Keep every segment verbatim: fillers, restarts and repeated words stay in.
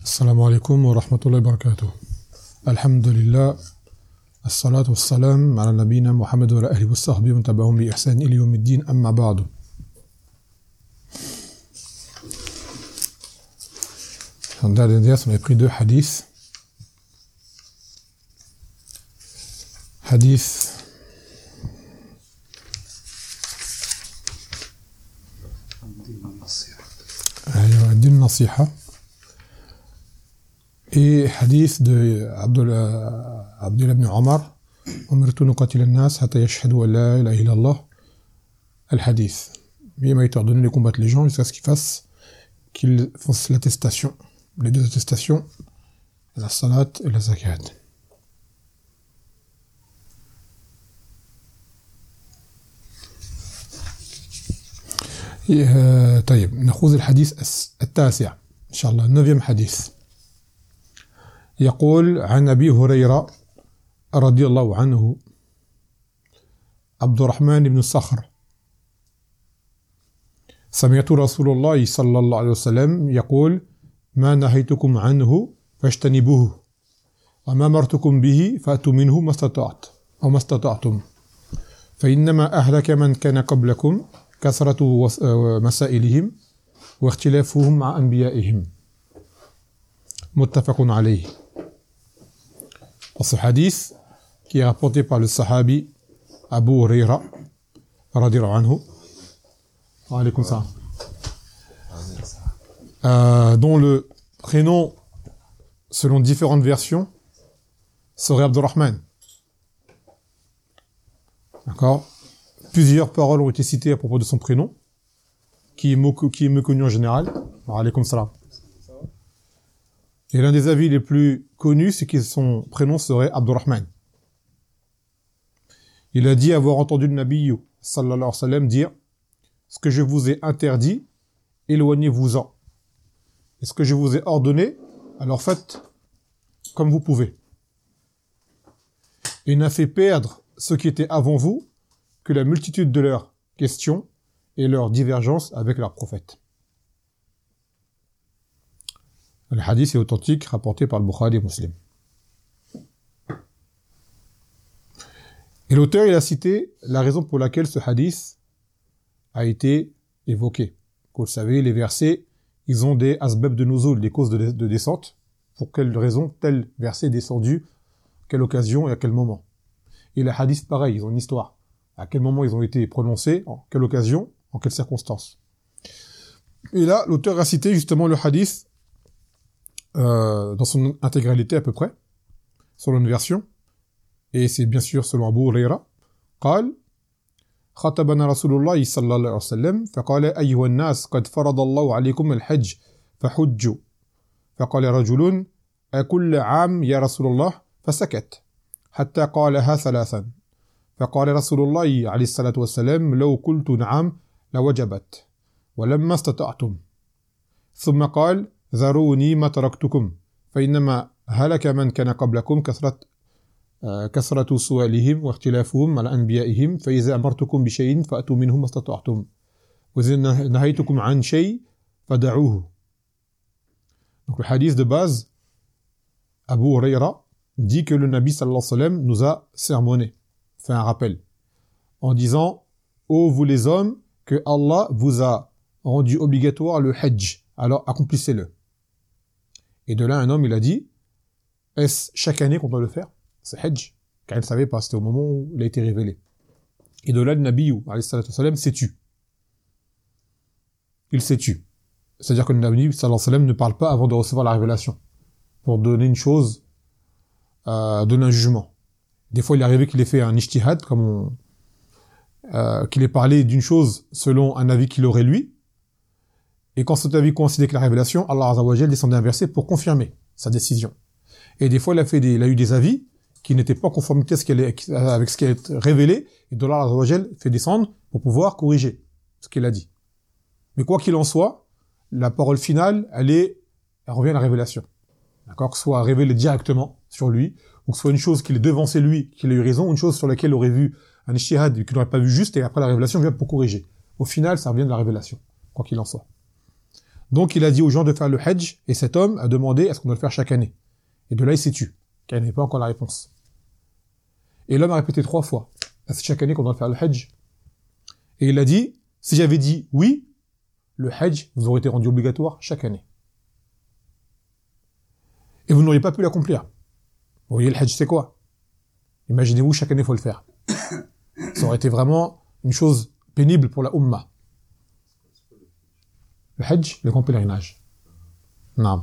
السلام عليكم ورحمة الله وبركاته. الحمد لله، الصلاة والسلام على نبينا محمد وعلى آله وصحبه ومن تبعهم بإحسان إلى يوم الدين. أما بعد. En dernier dia, on a pris deux hadiths. Hadith Din Nasiha et hadith de Abdullah, Abdullah ibn Omar, Umirtu nuqatil an-nas hatta yashhadu an la ilaha illallah. Al-hadith. Il m'a été ordonné de combattre les gens jusqu'à ce qu'ils fassent, qu'ils fassent l'attestation, les deux attestations, la salat et la zakat. طيب نأخذ الحديث التاسع إن شاء الله. النوفيم حديث يقول عن أبي هريرة رضي الله عنه عبد الرحمن بن صخر سمعت رسول الله صلى الله عليه وسلم يقول ما نهيتكم عنه فاجتنبوه وما أمرتكم به فأتوا منه ما استطعت أو ما استطعتم فإنما أهلك من كان قبلكم كثرة مسائلهم واختلافهم مع أنبيائهم متفق عليه. Dans ce hadith qui est rapporté par le sahabi Abu Huraira radhiyallahu anhu, wa alaykum salam, euh, dont le prénom selon différentes versions serait Abdurrahman. D'accord? Plusieurs paroles ont été citées à propos de son prénom, qui est méconnu en général. Wa alaykum salam. Et l'un des avis les plus connus, c'est que son prénom serait Abdurrahman. Il a dit avoir entendu le Nabi sallallahu alayhi wa sallam dire « Ce que je vous ai interdit, éloignez-vous-en. Et ce que je vous ai ordonné, alors faites comme vous pouvez. Et n'a fait perdre ceux qui étaient avant vous que la multitude de leurs questions et leurs divergences avec leurs prophètes. » Le hadith est authentique, rapporté par le Bukhari et Muslim. Et l'auteur, il a cité la raison pour laquelle ce hadith a été évoqué. Comme vous le savez, les versets, ils ont des asbab de nuzul, des causes de, de descente. Pour quelle raison tel verset est descendu, quelle occasion et à quel moment. Et les hadiths, pareil, ils ont une histoire. À quel moment ils ont été prononcés, en quelle occasion, en quelles circonstances. Et là, l'auteur a cité justement le hadith euh, dans son intégralité à peu près, selon une version, et c'est bien sûr selon Abu Huraira. قال خطبنا رسول الله صلى الله عليه وسلم فقال أيها الناس قد فرض الله عليكم الحج فحجوا فقال رجل أكل عام يا رسول الله فسكت حتى قالها ثلاثا فقال رسول الله عليه الصلاة والسلام لو قلت نعم لوجبت ولما استطعتم ثم قال ذروني ما تركتكم فإنما هلك من كان قبلكم كثرة كثرة سؤالهم واختلافهم على أنبيائهم فإذا أمرتكم بشيء فأتوا منه ما استطعتم وإذا نهيتكم عن شيء فدعوه. Donc le hadith de base, Abu Huraira dit que le Nabi sallallahu alayhi wa sallam nous a sermonné, fait un rappel, en disant « Ô vous les hommes, que Allah vous a rendu obligatoire le hajj, alors accomplissez-le. » Et de là, un homme, il a dit « Est-ce chaque année qu'on doit le faire ?» C'est hajj, car il ne savait pas, c'était au moment où il a été révélé. Et de là, le Nabi alayhi salatu wa sallam s'est tu. Il s'est tu. C'est-à-dire que le Nabi sallallahu alayhi wa sallam ne parle pas avant de recevoir la révélation, pour donner une chose, euh, donner un jugement. Des fois, il est arrivé qu'il ait fait un ijtihad, comme on, euh, qu'il ait parlé d'une chose selon un avis qu'il aurait lui, et quand cet avis coïncidait avec la révélation, Allah Azza wa Jal descendait un verset pour confirmer sa décision. Et des fois, il a fait des, il a eu des avis qui n'étaient pas en conformité avec ce qui est, avec ce qui est révélé, et de Allah Azza wa Jal fait descendre pour pouvoir corriger ce qu'il a dit. Mais quoi qu'il en soit, la parole finale, elle est, elle revient à la révélation. D'accord? Que ce soit révélé directement sur lui, ou que ce soit une chose qu'il ait devancé lui, qu'il ait eu raison, ou une chose sur laquelle il aurait vu un ijtihad qu'il n'aurait pas vu juste, et après la révélation vient pour corriger. Au final, ça revient de la révélation, quoi qu'il en soit. Donc il a dit aux gens de faire le hajj, et cet homme a demandé est-ce qu'on doit le faire chaque année. Et de là il s'est tu, car il n'avait pas encore la réponse. Et l'homme a répété trois fois, c'est chaque année qu'on doit faire le hajj. Et il a dit, si j'avais dit oui, le hajj vous aurait été rendu obligatoire chaque année. Et vous n'auriez pas pu l'accomplir. Vous voyez, le hajj c'est quoi? Imaginez-vous, chaque année il faut le faire. Ça aurait été vraiment une chose pénible pour la Ummah. Le hajj, le grand pèlerinage. Non.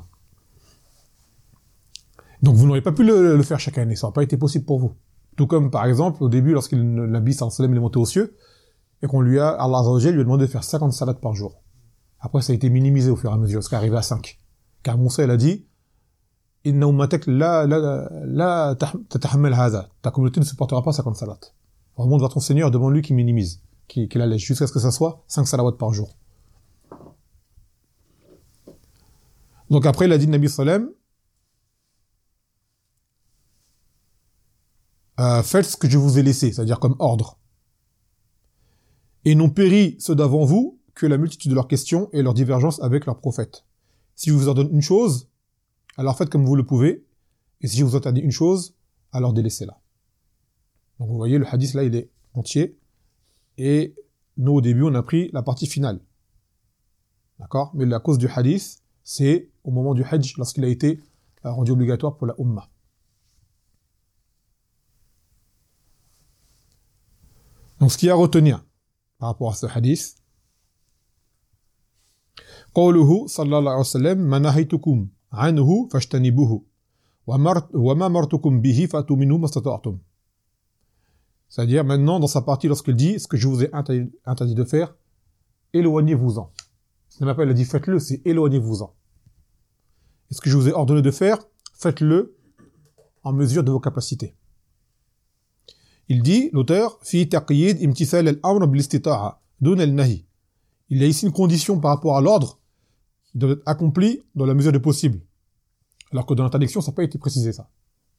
Donc vous n'aurez pas pu le, le faire chaque année, ça n'aurait pas été possible pour vous. Tout comme par exemple, au début, lorsqu'il Nabi sallallahu alayhi wa sallam est monté aux cieux, et qu'on lui a, Allah azza wa jalla lui a demandé de faire cinquante salats par jour. Après ça a été minimisé au fur et à mesure, jusqu'à arriver à cinq. Car Moussa il a dit, Inna ummatak la, la, la tatahammel hadha. Ta communauté ne supportera pas cinquante salats. Remonte vers ton Seigneur, demande-lui qu'il minimise, qu'il, qu'il allège, jusqu'à ce que ça soit cinq salawats par jour. Donc après, il a dit, Nabi sallam, euh, faites ce que je vous ai laissé, c'est-à-dire comme ordre. Et n'ont péri ceux d'avant vous que la multitude de leurs questions et leurs divergences avec leurs prophètes. Si je vous ordonne une chose, alors faites comme vous le pouvez, et si je vous interdis une chose, alors délaissez-la. Donc vous voyez, le hadith là, il est entier, et nous au début, on a pris la partie finale. D'accord? Mais la cause du hadith, c'est au moment du hajj, lorsqu'il a été rendu obligatoire pour la Ummah. Donc ce qu'il y a à retenir par rapport à ce hadith, قوله صلى الله عليه وسلم ما نهيتكم عنه فاجتنبوه وما أمرتكم به فأتوا منه ما استطعتم. C'est-à-dire maintenant dans sa partie lorsqu'il dit ce que je vous ai interdit, interdit de faire, éloignez-vous-en. Ce n'est pas il a dit faites-le, c'est éloignez-vous-en. Et ce que je vous ai ordonné de faire, faites-le en mesure de vos capacités. Il dit, l'auteur, fi taqyid imtithal al-amr bil-istita'a dun al-nahi. Il y a ici une condition par rapport à l'ordre qui doit être accompli dans la mesure du possible. Alors que dans l'interdiction, ça n'a pas été précisé, ça.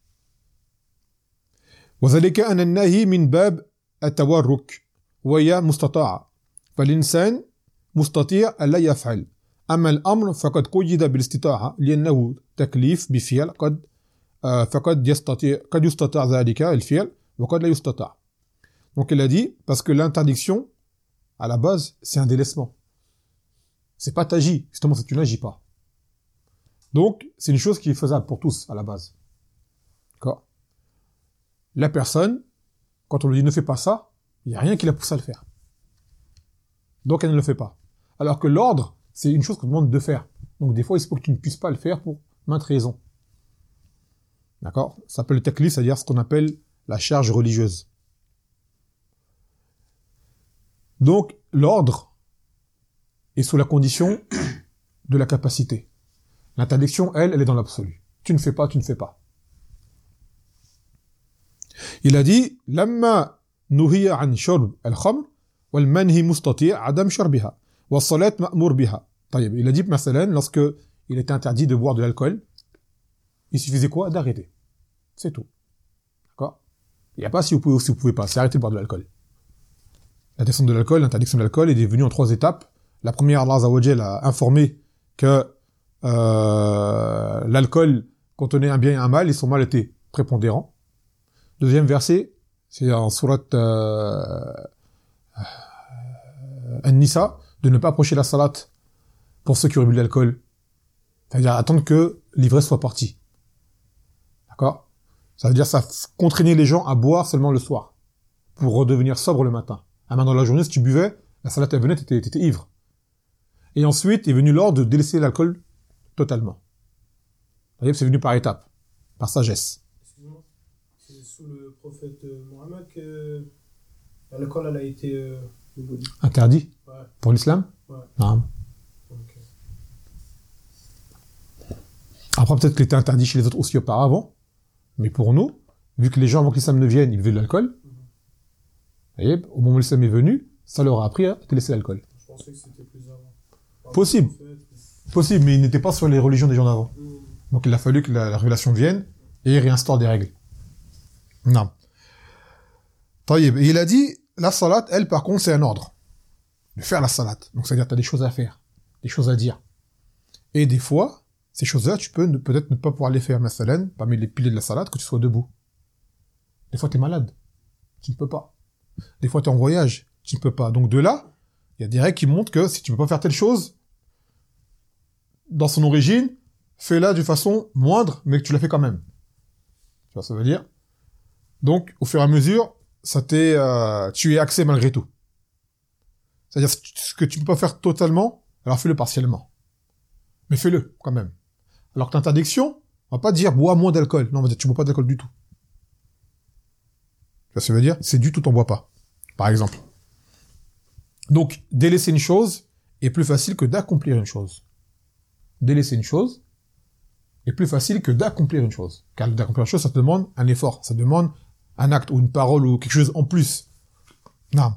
وذلك أن النهي من باب التورك وهي مستطاعة فالإنسان مستطيع ألا يفعل أما الأمر فقد قيد بالاستطاعة لأنه تكليف بفعل قد فقد يستطيع قد يستطاع ذلك الفعل وقد لا يستطاع. Donc il a dit parce que l'interdiction à la base c'est un délaissement. C'est pas t'agis, justement c'est tu n'agis pas. Donc c'est une chose qui est faisable pour tous à la base. D'accord? La personne, quand on lui dit ne fais pas ça, il n'y a rien qui la pousse à le faire. Donc elle ne le fait pas. Alors que l'ordre, c'est une chose qu'on demande de faire. Donc des fois, il se peut que tu ne puisses pas le faire pour maintes raisons. D'accord? Ça s'appelle le taklif, c'est-à-dire ce qu'on appelle la charge religieuse. Donc l'ordre est sous la condition de la capacité. L'interdiction, elle, elle est dans l'absolu. Tu ne fais pas, tu ne fais pas. Il a dit لما نهي عن شرب الخمر والمنهي مستطيع عدم شربها والصلاة مأمور بها. طيب, il a dit مثلا lorsque il était interdit de boire de l'alcool, il suffisait quoi? D'arrêter. C'est tout. D'accord? Il n'y a pas si vous pouvez ou si vous pouvez pas, c'est arrêter de boire de l'alcool. L'interdiction de l'alcool, l'interdiction de l'alcool est devenue en trois étapes. La première, Allah Azza wa Jalla a informé que euh, l'alcool contenait un bien et un mal et son mal était prépondérant. Deuxième verset, c'est en sourate euh, An-Nisa, de ne pas approcher la salat pour ceux qui auraient bu de l'alcool. C'est-à-dire attendre que l'ivresse soit partie. D'accord? Ça veut dire ça contraignait les gens à boire seulement le soir, pour redevenir sobre le matin. À main dans la journée, si tu buvais, la salat elle venait, t'étais, t'étais ivre. Et ensuite est venu l'ordre de délaisser l'alcool totalement. C'est venu par étapes, par sagesse. Sous le prophète Mohammed que l'alcool a été euh, interdit ouais. Pour l'islam. Ouais. Non. Okay. Après peut-être qu'il était interdit chez les autres aussi auparavant, mais pour nous, vu que les gens avant que l'islam ne vienne, ils buvaient de l'alcool, mm-hmm. voyez, au moment où l'islam est venu, ça leur a appris à délaisser l'alcool. Je pensais que c'était plus avant. Par Possible. Prophète, mais... Possible, mais il n'était pas sur les religions des gens d'avant. Mm. Donc il a fallu que la, la révélation vienne et réinstaure des règles. Non. Taïb. Et il a dit, la salat, elle, par contre, c'est un ordre. De faire la salat. Donc, c'est-à-dire, tu as des choses à faire. Des choses à dire. Et des fois, ces choses-là, tu peux ne, peut-être ne pas pouvoir les faire, masalan, parmi les piliers de la salade, que tu sois debout. Des fois, tu es malade. Tu ne peux pas. Des fois, tu es en voyage. Tu ne peux pas. Donc, de là, il y a des règles qui montrent que si tu ne peux pas faire telle chose, dans son origine, fais-la d'une façon moindre, mais que tu la fais quand même. Tu vois, ça veut dire. Donc, au fur et à mesure, ça t'est, euh, tu es accès malgré tout. C'est-à-dire, ce que tu peux pas faire totalement, alors fais-le partiellement. Mais fais-le, quand même. Alors que l'interdiction, on va pas dire bois moins d'alcool. Non, on va dire tu bois pas d'alcool du tout. Tu vois ce que ça veut dire? C'est du tout, t'en bois pas. Par exemple. Donc, délaisser une chose est plus facile que d'accomplir une chose. Délaisser une chose est plus facile que d'accomplir une chose. Car d'accomplir une chose, ça te demande un effort. Ça demande un acte ou une parole ou quelque chose en plus. Non.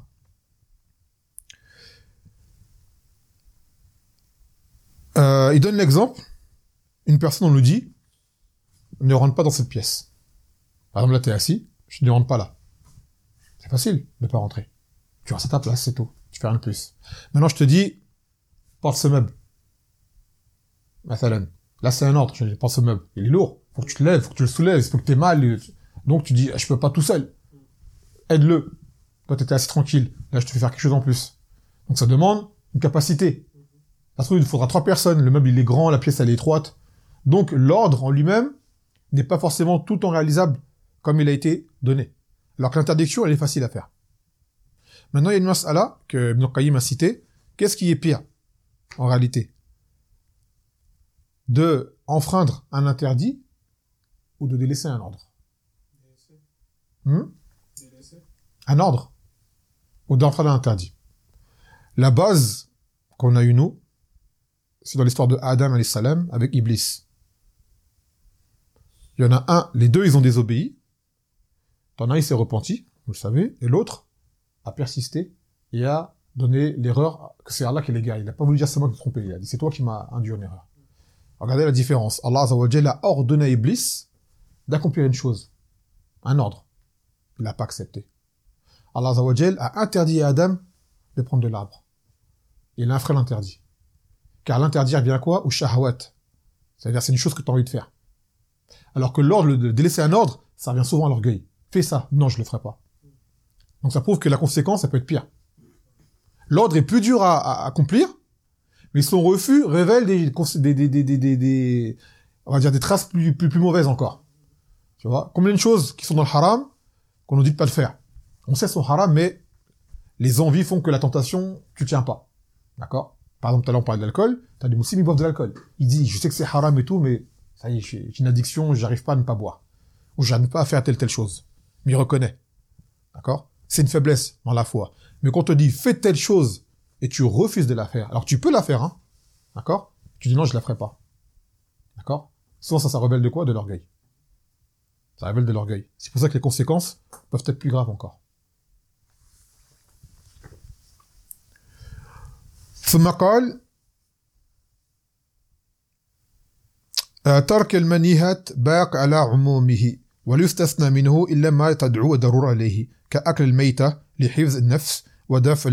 Euh, il donne l'exemple. Une personne, on nous dit, ne rentre pas dans cette pièce. Par exemple, là, t'es assis, je ne rentre pas là. C'est facile de pas rentrer. Tu restes à ta place, c'est tout. Tu fais rien de plus. Maintenant, je te dis, porte ce meuble. Mathalan. Là, c'est un ordre. Je dis, porte ce meuble. Il est lourd. Faut que tu te lèves, faut que tu le soulèves, faut que t'aies mal. Donc, tu dis, je peux pas tout seul. Aide-le. Toi, t'étais assis tranquille. Là, je te fais faire quelque chose en plus. Donc, ça demande une capacité. Ça se trouve, il faudra trois personnes. Le meuble, il est grand, la pièce, elle est étroite. Donc, l'ordre en lui-même n'est pas forcément tout le temps réalisable comme il a été donné. Alors que l'interdiction, elle est facile à faire. Maintenant, il y a une mas'ala que Ibn Qayyim a citée. Qu'est-ce qui est pire, en réalité? De enfreindre un interdit ou de délaisser un ordre? Hmm? Un ordre ou d'enfreindre un interdit. La base qu'on a eu, nous, c'est dans l'histoire de Adam alayhi salam avec Iblis. Il y en a un, les deux, ils ont désobéi. T'en as un, il s'est repenti, vous le savez, et l'autre a persisté et a donné l'erreur que c'est Allah qui les gars. Il n'a pas voulu dire c'est moi qui me trompé. Il a dit c'est toi qui m'as induit en erreur. Regardez la différence. Allah Azza wa Jalla a ordonné à Iblis d'accomplir une chose, un ordre. Il n'a pas accepté. Allah Azza wa Jalla a interdit à Adam de prendre de l'arbre. Il a infré l'interdit. Car l'interdire vient à quoi? Ou shahawat. C'est-à-dire c'est une chose que tu as envie de faire. Alors que l'ordre, de délaisser un ordre, ça revient souvent à l'orgueil. Fais ça. Non, je le ferai pas. Donc ça prouve que la conséquence, ça peut être pire. L'ordre est plus dur à, à accomplir, mais son refus révèle des, des, des, des, des, des, on va dire des traces plus, plus, plus mauvaises encore. Tu vois? Combien de choses qui sont dans le haram, qu'on nous dit de pas le faire. On sait son haram, mais les envies font que la tentation, tu tiens pas. D'accord? Par exemple, tout à l'heure, on parlait de l'alcool, t'as des musulmans qui boivent de l'alcool. Il dit, je sais que c'est haram et tout, mais ça y est, j'ai une addiction, j'arrive pas à ne pas boire. Ou j'arrive pas à faire telle, telle chose. Mais il reconnaît. D'accord? C'est une faiblesse dans la foi. Mais quand on te dit, fais telle chose, et tu refuses de la faire, alors tu peux la faire, hein? D'accord? Tu dis non, je la ferai pas. D'accord? Souvent, ça, ça révèle de quoi? De l'orgueil. Ça révèle de l'orgueil. C'est pour ça que les conséquences peuvent être plus graves encore. ثم قال ترك المنيهات باق على عمومه ويستثنى منه إلا ما تدعو ضرورة إليه كأكل الميتة لحفظ النفس ودفع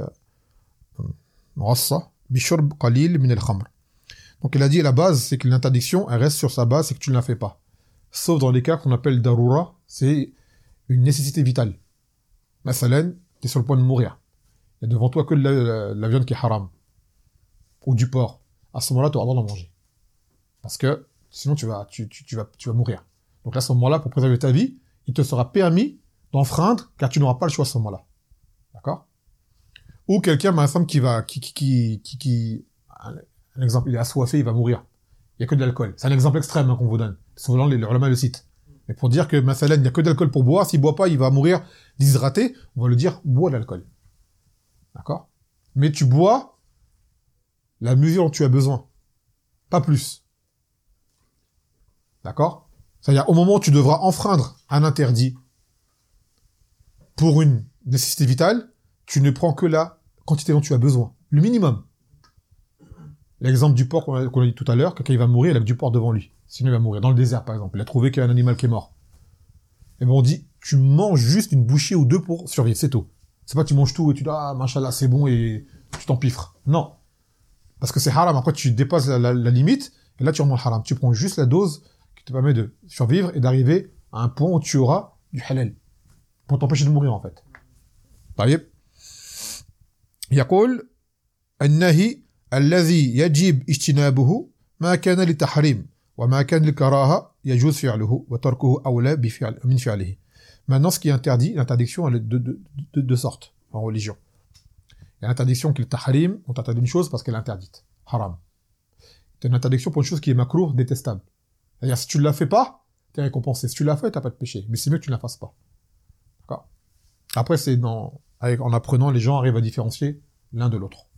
المغصة بشرب قليل من الخمر. Donc il a dit la base c'est que l'interdiction elle reste sur sa base, c'est que tu ne la fais pas. Sauf dans les cas qu'on appelle darura, c'est une nécessité vitale. Masalan, tu es sur le point de mourir. Il y a devant toi que la, la, la viande qui est haram. Ou du porc. À ce moment-là, tu auras le droit d'en manger. Parce que sinon tu vas, tu, tu, tu, vas, tu vas mourir. Donc là, à ce moment-là, pour préserver ta vie, il te sera permis d'enfreindre, car tu n'auras pas le choix à ce moment-là. D'accord? Ou quelqu'un, ma femme, qui va, qui, qui, qui, qui, qui, un exemple, il est assoiffé, il va mourir. Il n'y a que de l'alcool. C'est un exemple extrême hein, qu'on vous donne. Souvent, les ulama le citent. Mais pour dire que, masalan, il n'y a que de l'alcool pour boire, s'il boit pas, il va mourir déshydraté, on va le dire, bois de l'alcool. D'accord? Mais tu bois la mesure dont tu as besoin. Pas plus. D'accord? C'est-à-dire, au moment où tu devras enfreindre un interdit pour une nécessité vitale, tu ne prends que la quantité dont tu as besoin. Le minimum. L'exemple du porc qu'on a, qu'on a dit tout à l'heure, quelqu'un il va mourir, il a du porc devant lui. Sinon il va mourir. Dans le désert, par exemple. Il a trouvé qu'il y a un animal qui est mort. Et ben on dit, tu manges juste une bouchée ou deux pour survivre, c'est tout. C'est pas tu manges tout et tu dis, ah, machallah, c'est bon et tu t'empiffres. Non. Parce que c'est haram. Après, tu dépasses la, la, la limite, et là, tu remontes haram. Tu prends juste la dose qui te permet de survivre et d'arriver à un point où tu auras du halal. Pour t'empêcher de mourir, en fait. طيب. يقول النهي الذي يجب اجتنابه ما كان للتحريم وما كان للكراهة يجوز فعله وتركه أولى بفعل من فعله. Maintenant, ce qui est interdit, l'interdiction, elle est de deux de, de sortes en religion. Il y a l'interdiction qui est le tahrim, on t'interdit une chose parce qu'elle est interdite. Haram. C'est une interdiction pour une chose qui est makruh, détestable. C'est-à-dire, si tu ne la fais pas, tu es récompensé. Si tu l'as fait, tu n'as pas de péché. Mais c'est mieux que tu ne la fasses pas. D'accord? Après, c'est dans, avec, en apprenant, les gens arrivent à différencier l'un de l'autre.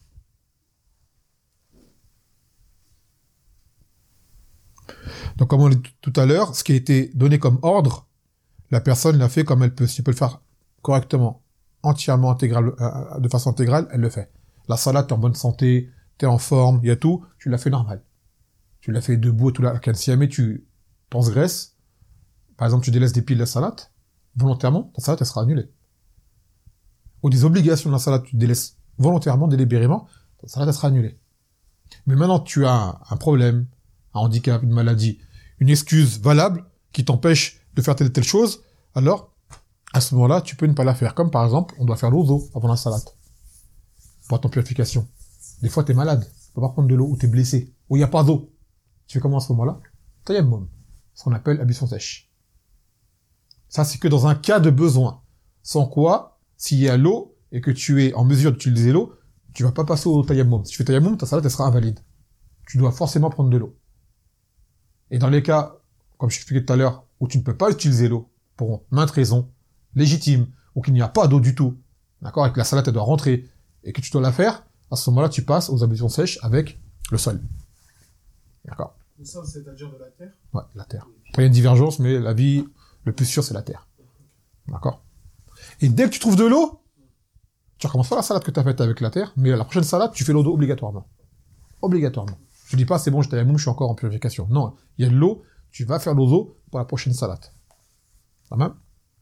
Donc, comme on l'a dit tout à l'heure, ce qui a été donné comme ordre, la personne l'a fait comme elle peut. Si elle peut le faire correctement, entièrement, intégral, euh, de façon intégrale, elle le fait. La salade, t'es en bonne santé, t'es en forme, il y a tout, tu l'as fait normal. Tu l'as fait debout et tout là. Si jamais tu transgresses, par exemple, tu délaisses des piles de la salade, volontairement, ta salade, elle sera annulée. Ou des obligations de la salade, tu délaisses volontairement, délibérément, ta salade, elle sera annulée. Mais maintenant, tu as un, un problème, un handicap, une maladie, une excuse valable qui t'empêche de faire telle et telle chose, alors, à ce moment-là, tu peux ne pas la faire. Comme par exemple, on doit faire l'ozo avant la salade. Pour ton purification. Des fois, t'es malade. Tu peux pas prendre de l'eau, ou t'es blessé, ou il n'y a pas d'eau. Tu fais comment à ce moment-là? Tayammum. Ce qu'on appelle ablution sèche. Ça, c'est que dans un cas de besoin. Sans quoi, s'il y a l'eau, et que tu es en mesure d'utiliser l'eau, tu vas pas passer au tayammum. Si tu fais tayammum, ta salade, elle sera invalide. Tu dois forcément prendre de l'eau. Et dans les cas, comme je t'expliquais tout à l'heure, où tu ne peux pas utiliser l'eau, pour maintes raisons, légitimes, ou qu'il n'y a pas d'eau du tout, d'accord, et que la salade, elle doit rentrer, et que tu dois la faire, à ce moment-là, tu passes aux ablutions sèches avec le sol. D'accord? Le sol, c'est-à-dire de la terre? Ouais, la terre. Après, il y a une divergence, mais la vie, le plus sûr, c'est la terre. D'accord? Et dès que tu trouves de l'eau, tu recommences pas la salade que tu as faite avec la terre, mais la prochaine salade, tu fais l'eau d'eau obligatoirement. Obligatoirement. Je dis pas, c'est bon, je tayammum, je suis encore en purification. Non, il y a de l'eau, tu vas faire l'eau d'eau pour la prochaine salade. Ça va?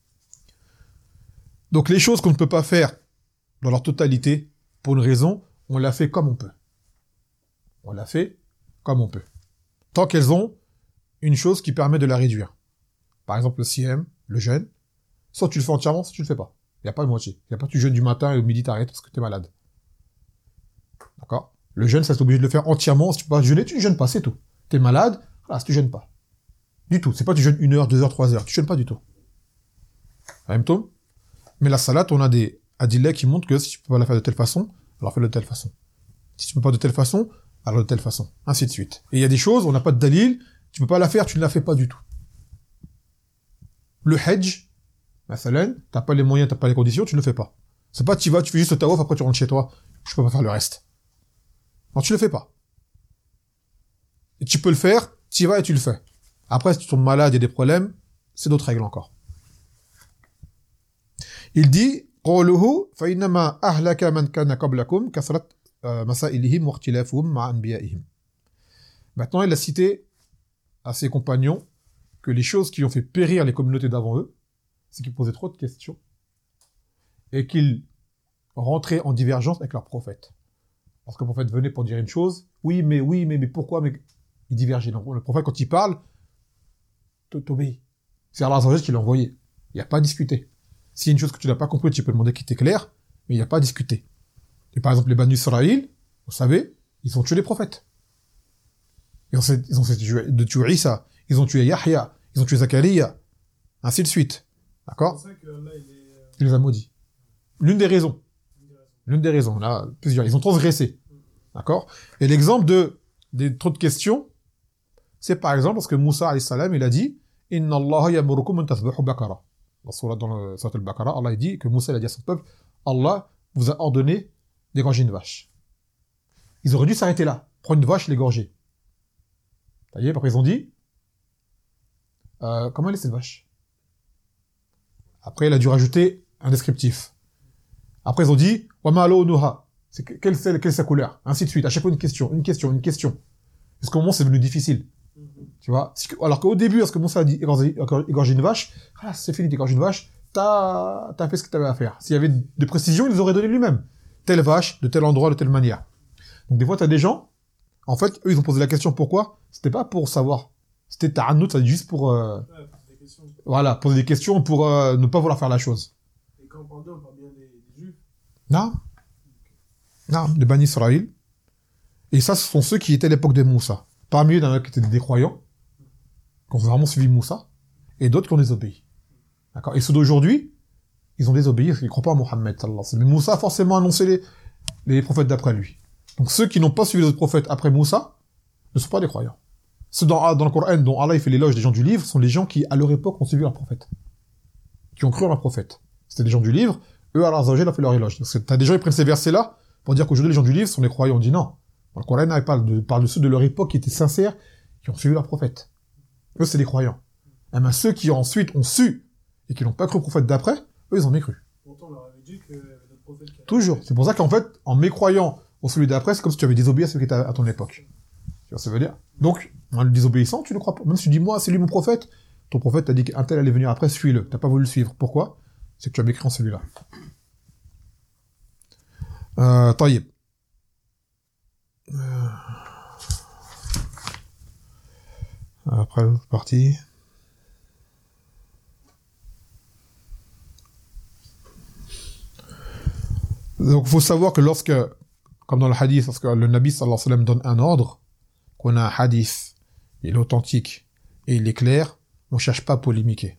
Donc, les choses qu'on ne peut pas faire dans leur totalité, pour une raison, on l'a fait comme on peut. On l'a fait comme on peut. Tant qu'elles ont une chose qui permet de la réduire. Par exemple, le siyam, le jeûne. Soit tu le fais entièrement, soit tu le fais pas. Il n'y a pas de moitié. Il n'y a pas tu jeûnes du matin et au midi t'arrêtes parce que tu es malade. D'accord? Le jeûne, ça t'es obligé de le faire entièrement. Si tu peux pas jeûner, tu ne jeûnes pas, c'est tout. Tu es malade, voilà, si tu jeûnes pas. Du tout. C'est pas tu jeûnes une heure, deux heures, trois heures. Tu jeûnes pas du tout. En même temps. Mais la salade, on a des adillets qui montrent que si tu peux pas la faire de telle façon, alors fais-le de telle façon. Si tu peux pas de telle façon, alors de telle façon. Ainsi de suite. Et il y a des choses, on n'a pas de dalil, tu peux pas la faire, tu ne la fais pas du tout. Le hajj, mathalan, t'as pas les moyens, t'as pas les conditions, tu ne le fais pas. C'est pas tu vas, tu fais juste le tawaf, après tu rentres chez toi, je peux pas faire le reste. Non, tu le fais pas. Et tu peux le faire, tu y vas et tu le fais. Après, si tu tombes malade, il y a des problèmes, c'est d'autres règles encore. Il dit, قوله فإنما أهلك من كان قبلكم كثرة مسائلهم واختلافهم مع أنبيائهم. Maintenant, il a cité à ses compagnons que les choses qui ont fait périr les communautés d'avant eux, c'est qu'ils posaient trop de questions et qu'ils rentraient en divergence avec leurs prophètes. Parce que le prophète venait pour dire une chose, oui, mais oui, mais, mais pourquoi, mais il divergeait. Donc, le prophète, quand il parle, t'obéis. C'est Allah Azza wa Jalla qui l'a envoyé. Il n'y a pas à discuter. S'il y a une chose que tu n'as pas compris, tu peux demander qui t'éclaire, mais il n'y a pas à discuter. Et par exemple, les Banu Israël, vous savez, ils ont tué les prophètes. Ils ont, ils ont tué, de tuer Isa, ils ont tué Yahya, ils ont tué Zakaria, ainsi de suite. D'accord? C'est pour ça que Allah, il, est... il les a maudits. L'une des raisons. L'une des raisons, là, plusieurs. Ils ont transgressé. D'accord? Et l'exemple de, des trop de questions, c'est par exemple parce que Moussa, alayhi salam, il a dit, Inna Allah yamurukum an tasbahu bakara. Dans le Surat al-Baqarah, Allah dit que Moussa a dit à son peuple, Allah vous a ordonné d'égorger une vache. Ils auraient dû s'arrêter là, prendre une vache et l'égorger. Ça y est, après ils ont dit, euh, comment elle est cette vache? Après il a dû rajouter un descriptif. Après ils ont dit, wa ma launuha, c'est quelle c'est quelle est sa couleur, ainsi de suite. À chaque fois une question, une question, une question. Parce qu'au moment c'est devenu difficile. Tu vois, alors qu'au début, lorsque Moussa a dit égorger une vache, ah, c'est fini d'égorger une vache, t'as, t'as fait ce que t'avais à faire. S'il y avait des précisions, il les aurait donné lui-même. Telle vache, de tel endroit, de telle manière. Donc des fois, t'as des gens, en fait, eux, ils ont posé la question pourquoi? C'était pas pour savoir. C'était ta'annout, ça juste pour... Euh... Ouais, poser des questions. Voilà, poser des questions pour euh, ne pas vouloir faire la chose. Et quand on parle d'eux, on parle bien des, des Juifs. Non. Non, les Bani Israël. Et ça, ce sont ceux qui étaient à l'époque de Moussa. Parmi eux, il y en a qui étaient des croyants, qui ont vraiment suivi Moussa, et d'autres qui ont désobéi. D'accord? Et ceux d'aujourd'hui, ils ont désobéi parce qu'ils ne croient pas à Mohammed, sallallahu alayhi wa sallam. Mais Moussa a forcément annoncé les, les prophètes d'après lui. Donc ceux qui n'ont pas suivi les autres prophètes après Moussa, ne sont pas des croyants. Ceux dans, dans le Coran dont Allah il fait l'éloge des gens du livre sont les gens qui, à leur époque, ont suivi leur prophète. Qui ont cru en leur prophète. C'était des gens du livre, eux, Allah Azza wa Jalla a fait leur éloge. Parce que t'as des gens qui prennent ces versets-là pour dire qu'aujourd'hui les gens du livre sont des croyants. On dit non. Dans le Coran, il parle de, parle de ceux de leur époque qui étaient sincères, qui ont suivi leur prophète. Eux, c'est des croyants. Et ben, ceux qui ensuite ont su et qui n'ont pas cru au prophète d'après, eux, ils ont mécru. Pourtant, on leur avait dit que notre prophète... qui avait- Toujours. C'est pour ça qu'en fait, en mécroyant au celui d'après, c'est comme si tu avais désobéi à celui qui était à ton époque. Tu vois ce que ça veut dire? Donc, en le désobéissant, tu ne crois pas. Même si tu dis, moi, c'est lui mon prophète, ton prophète t'a dit qu'un tel allait venir après, suis-le. T'as pas voulu le suivre. Pourquoi? C'est que tu as mécrit en celui-là. Euh, taïeb. Euh... Après l'autre partie. Donc, il faut savoir que lorsque, comme dans le hadith, lorsque le Nabi sallallahu alayhi wa sallam donne un ordre, qu'on a un hadith, il est authentique et il est clair, on ne cherche pas à polémiquer.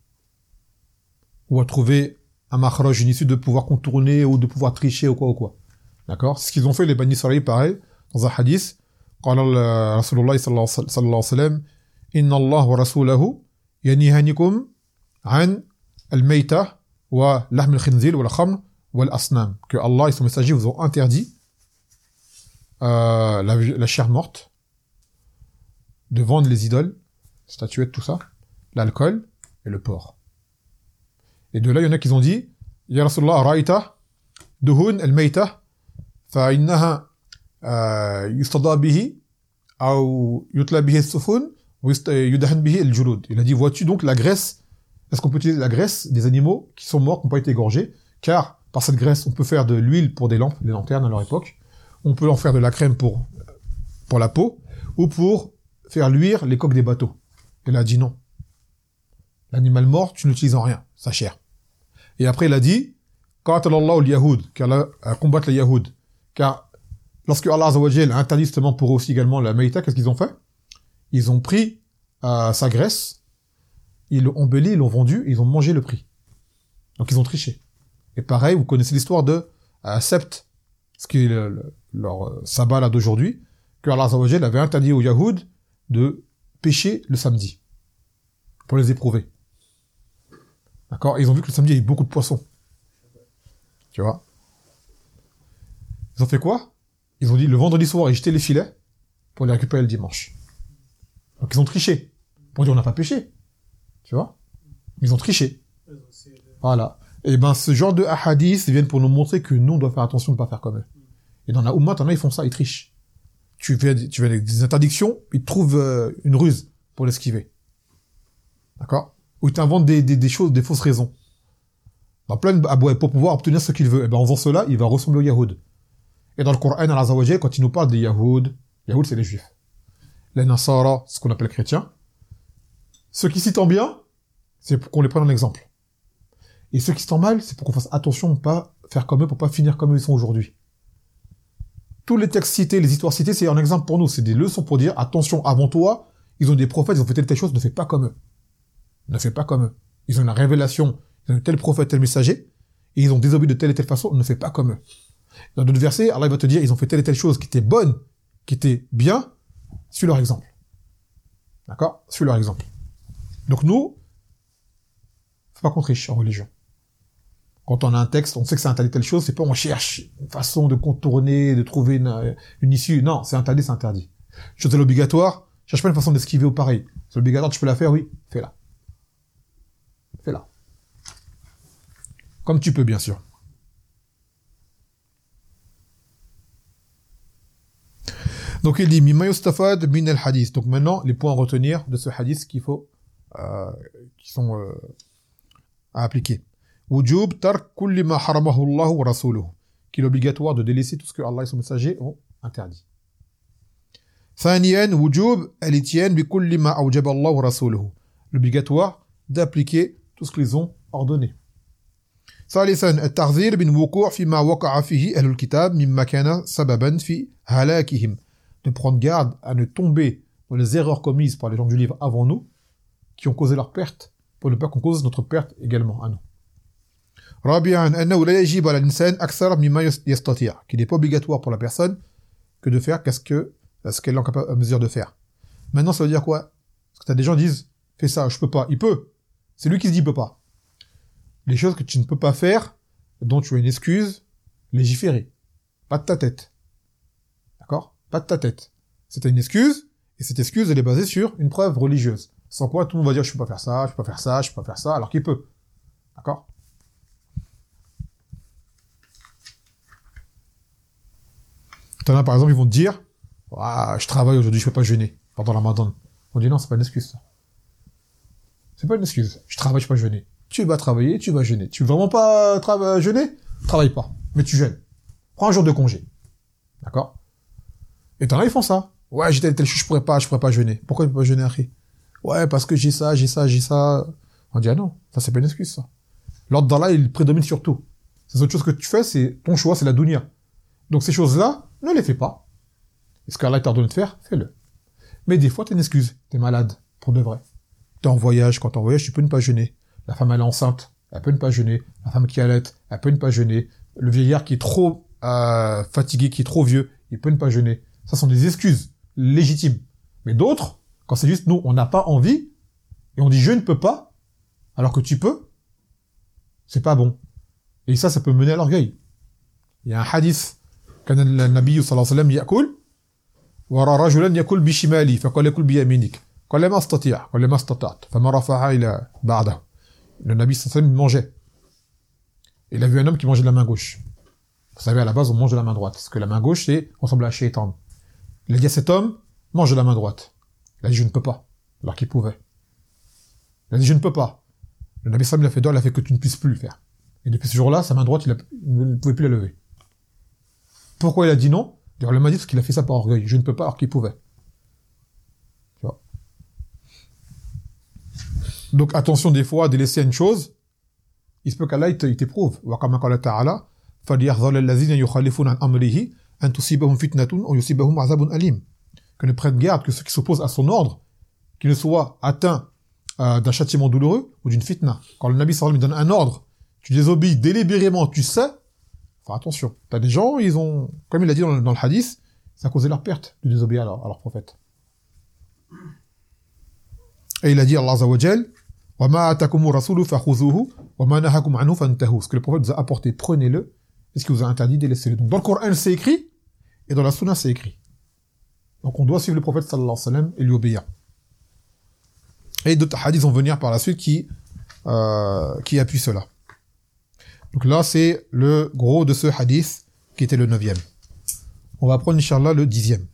Ou à trouver un makhraj, une issue de pouvoir contourner ou de pouvoir tricher ou quoi ou quoi. D'accord? C'est ce qu'ils ont fait les Bani Israël, pareil, dans un hadith. قال رسول الله صلى الله عليه وسلم إن الله ورسوله ينهانكم عن الميتة ولحم الخنزير والخمر والأصنام. Que Allah et son messager vous ont interdit euh, la, la chair morte, de vendre les idoles, statuettes, tout ça, l'alcool et le porc. Et de là, il y en a qui ont dit Ya Rasulallah, ra'ita duhun al-mayta fa innaha yustada bihi ou yutla bihi as-sufun ou yudahan bihi al-julud. Il a dit, vois-tu donc la graisse, est-ce qu'on peut utiliser la graisse des animaux qui sont morts, qui n'ont pas été égorgés, car par cette graisse, on peut faire de l'huile pour des lampes, les lanternes à leur époque, on peut en faire de la crème pour, pour la peau, ou pour faire luire les coques des bateaux. Il a dit non. L'animal mort, tu n'utilises en rien, sa chair. Et après, il a dit, Qatalallahu al-Yahoud, car à combattre les Yahoud. Car lorsque Allah Azza wa Jalla a interdit justement pour eux aussi également la maïta, qu'est-ce qu'ils ont fait? Ils ont pris euh, sa graisse, ils l'ont embelli, ils l'ont vendu, ils ont mangé le prix. Donc ils ont triché. Et pareil, vous connaissez l'histoire de euh, Sept, ce qui est le, le, leur euh, sabbat là d'aujourd'hui, que Allah Azza wa Jalla avait interdit aux Yahoud de pêcher le samedi, pour les éprouver. D'accord? Et ils ont vu que le samedi, il y avait beaucoup de poissons. Tu vois? Ils ont fait quoi? Ils ont dit, le vendredi soir, ils jetaient les filets pour les récupérer le dimanche. Donc ils ont triché. Pour dire, on n'a pas pêché. Tu vois? Ils ont triché. Voilà. Et ben, ce genre de hadiths viennent pour nous montrer que nous, on doit faire attention de ne pas faire comme eux. Et dans la Ummah, t'en as, ils font ça, ils trichent. Tu fais, tu fais des interdictions, ils trouvent euh, une ruse pour l'esquiver. D'accord? Ou ils t'inventent des, des, des choses, des fausses raisons. Dans plein de, pour pouvoir obtenir ce qu'il veut. Et ben, en faisant cela, il va ressembler aux Yahoud. Et dans le Coran, Allah Azza wa Jalla, quand il nous parle des Yahoud, Yahoud, c'est les Juifs. Les Nasara, c'est ce qu'on appelle chrétiens. Ceux qui citent en bien, c'est pour qu'on les prenne en exemple. Et ceux qui citent en mal, c'est pour qu'on fasse attention de ne pas faire comme eux, pour pas finir comme eux ils sont aujourd'hui. Tous les textes cités, les histoires citées, c'est un exemple pour nous. C'est des leçons pour dire, attention, avant toi, ils ont des prophètes, ils ont fait telle telle chose, ne fais pas comme eux. Ne fais pas comme eux. Ils ont une révélation, ils ont tel prophète, tel messager, et ils ont désobéi de telle et telle façon, ne fais pas comme eux. Dans d'autres versets, Allah va te dire, ils ont fait telle et telle chose qui était bonne, qui était bien, suis leur exemple. D'accord? Suis leur exemple. Donc nous, faut pas qu'on triche en religion. Quand on a un texte, on sait que c'est interdit telle chose, c'est pas on cherche une façon de contourner, de trouver une, une issue. Non, c'est interdit, c'est interdit. Chose obligatoire, cherche pas une façon d'esquiver ou pareil. C'est obligatoire, tu peux la faire, oui, fais-la. Fais-la. Comme tu peux, bien sûr. Donc il dit mimma yustafad min al-hadith. Donc maintenant les points à retenir de ce hadith qu'il faut euh, qui sont euh, à appliquer. Wujub tark kulli ma haramahu Allah wa rasuluhu. Qu'il est obligatoire de délaisser tout ce que Allah et son messager ont interdit. ثانيا وجوب الاتيان بكل ما أوجب الله ورسوله. L'obligatoire d'appliquer tout ce qu'ils ont ordonné. ثالثا التحذير من وقوع فيما وقع فيه أهل الكتاب مما كان سببا في هلاكهم. De prendre garde à ne tomber dans les erreurs commises par les gens du livre avant nous, qui ont causé leur perte, pour ne pas qu'on cause notre perte également à nous. رابعا أنه لا يجب على الإنسان أكثر مما يستطيع. Qu'il n'est pas obligatoire pour la personne que de faire qu'est-ce que ce qu'elle est en capable, à mesure de faire. Maintenant, ça veut dire quoi? Parce que t'as des gens qui disent, fais ça, je peux pas. Il peut. C'est lui qui se dit, il peut pas. Les choses que tu ne peux pas faire, dont tu as une excuse, légiférer. Pas de ta tête. D'accord? Pas de ta tête. C'est une excuse, et cette excuse, elle est basée sur une preuve religieuse. Sans quoi, tout le monde va dire, je peux pas faire ça, je peux pas faire ça, je peux pas faire ça, alors qu'il peut. D'accord? T'en as, par exemple, ils vont te dire, ah, je travaille aujourd'hui, je peux pas jeûner pendant la Ramadan. On dit non, c'est pas une excuse, ça. C'est pas une excuse. Je travaille, je peux pas jeûner. Tu vas travailler, tu vas jeûner. Tu veux vraiment pas tra- jeûner? Travaille pas. Mais tu jeûnes. Prends un jour de congé. D'accord? Et t'en as, ils font ça. Ouais, j'ai telle, telle chose, je pourrais pas, je pourrais pas jeûner. Pourquoi tu peux pas jeûner, Akhi? Ouais, parce que j'ai ça, j'ai ça, j'ai ça. On dit, ah non, ça c'est pas une excuse, ça. L'ordre d'Allah, il prédomine sur tout. Ces autres choses que tu fais, c'est ton choix, c'est la dunya. Donc ces choses-là, ne les fais pas. Et ce qu'Allah t'a ordonné de faire, fais-le. Mais des fois, t'as une excuse. T'es malade, pour de vrai. T'es en voyage, quand t'es en voyage, tu peux ne pas jeûner. La femme, elle est enceinte, elle peut ne pas jeûner. La femme qui allait, elle peut ne pas jeûner. Le vieillard qui est trop euh, fatigué, qui est trop vieux, il peut ne pas jeûner. Ça sont des excuses légitimes. Mais d'autres, quand c'est juste, nous, on n'a pas envie, et on dit, je ne peux pas, alors que tu peux, c'est pas bon. Et ça, ça peut mener à l'orgueil. Il y a un hadith, كان النبي صلى الله عليه وسلم يأكل ورى رجلا يأكل بشماله فقال يأكل بيمينك قال ما استطيع قال ما استطعت فما رفعها إلى بعده. Le Nabi sallallahu alayhi wa sallam mangeait. Il a vu un homme qui mangeait de la main gauche. Vous savez, à la base, on mange de la main droite. Parce que la main gauche, c'est, on ressemble à Shaitan. Il a dit à cet homme, mange de la main droite. Il a dit, je ne peux pas. Alors qu'il pouvait. Il a dit, je ne peux pas. Le Nabi sallallahu alayhi wa sallam, il a fait d'or, il a fait que tu ne puisses plus le faire. Et depuis ce jour-là, sa main droite, il, a, il ne pouvait plus la lever. Pourquoi il a dit non? Il m'a dit parce qu'il a fait ça par orgueil. Je ne peux pas alors qu'il pouvait. Tu vois. Donc attention des fois à délaisser une chose. Il se peut qu'Allah il t'éprouve. وَكَمَا قَالَ تَعَالَى فَلْيَحْذَرِ الَّذِينَ يُخَالِفُونَ عَنْ أَمْرِهِ أَنْ تُصِيبَهُمْ فِتْنَةٌ أَوْ يُصِيبَهُمْ عَذَابٌ أَلِيمٌ. Que ne prennent garde que ceux qui s'opposent à son ordre, qu'ils ne soient atteints euh, d'un châtiment douloureux ou d'une fitna. Quand le Nabi sallallahu alayhi wa sallam donne un ordre, tu désobéis délibérément, tu sais. Enfin, attention. T'as des gens, ils ont, comme il a dit dans le, dans le hadith, ça a causé leur perte de désobéir à leur, à leur prophète. Et il a dit, Allah Azza wa Jal, وَمَا أَتَكُمُ الرَّسُولُ فَخُذُوهُ وَمَا نَهَكُمْ عَنْهُ فَانْتَهُوا. Ce que le prophète vous a apporté, prenez-le. Et ce qui vous a interdit, délaissez-le. Donc, dans le Coran, c'est écrit, et dans la Sunna, c'est écrit. Donc, on doit suivre le prophète, sallallahu alayhi wa sallam, et lui obéir. Et d'autres hadiths vont venir par la suite qui, euh, qui appuient cela. Donc là, c'est le gros de ce hadith qui était le neuvième. On va prendre, Inch'Allah, le dixième.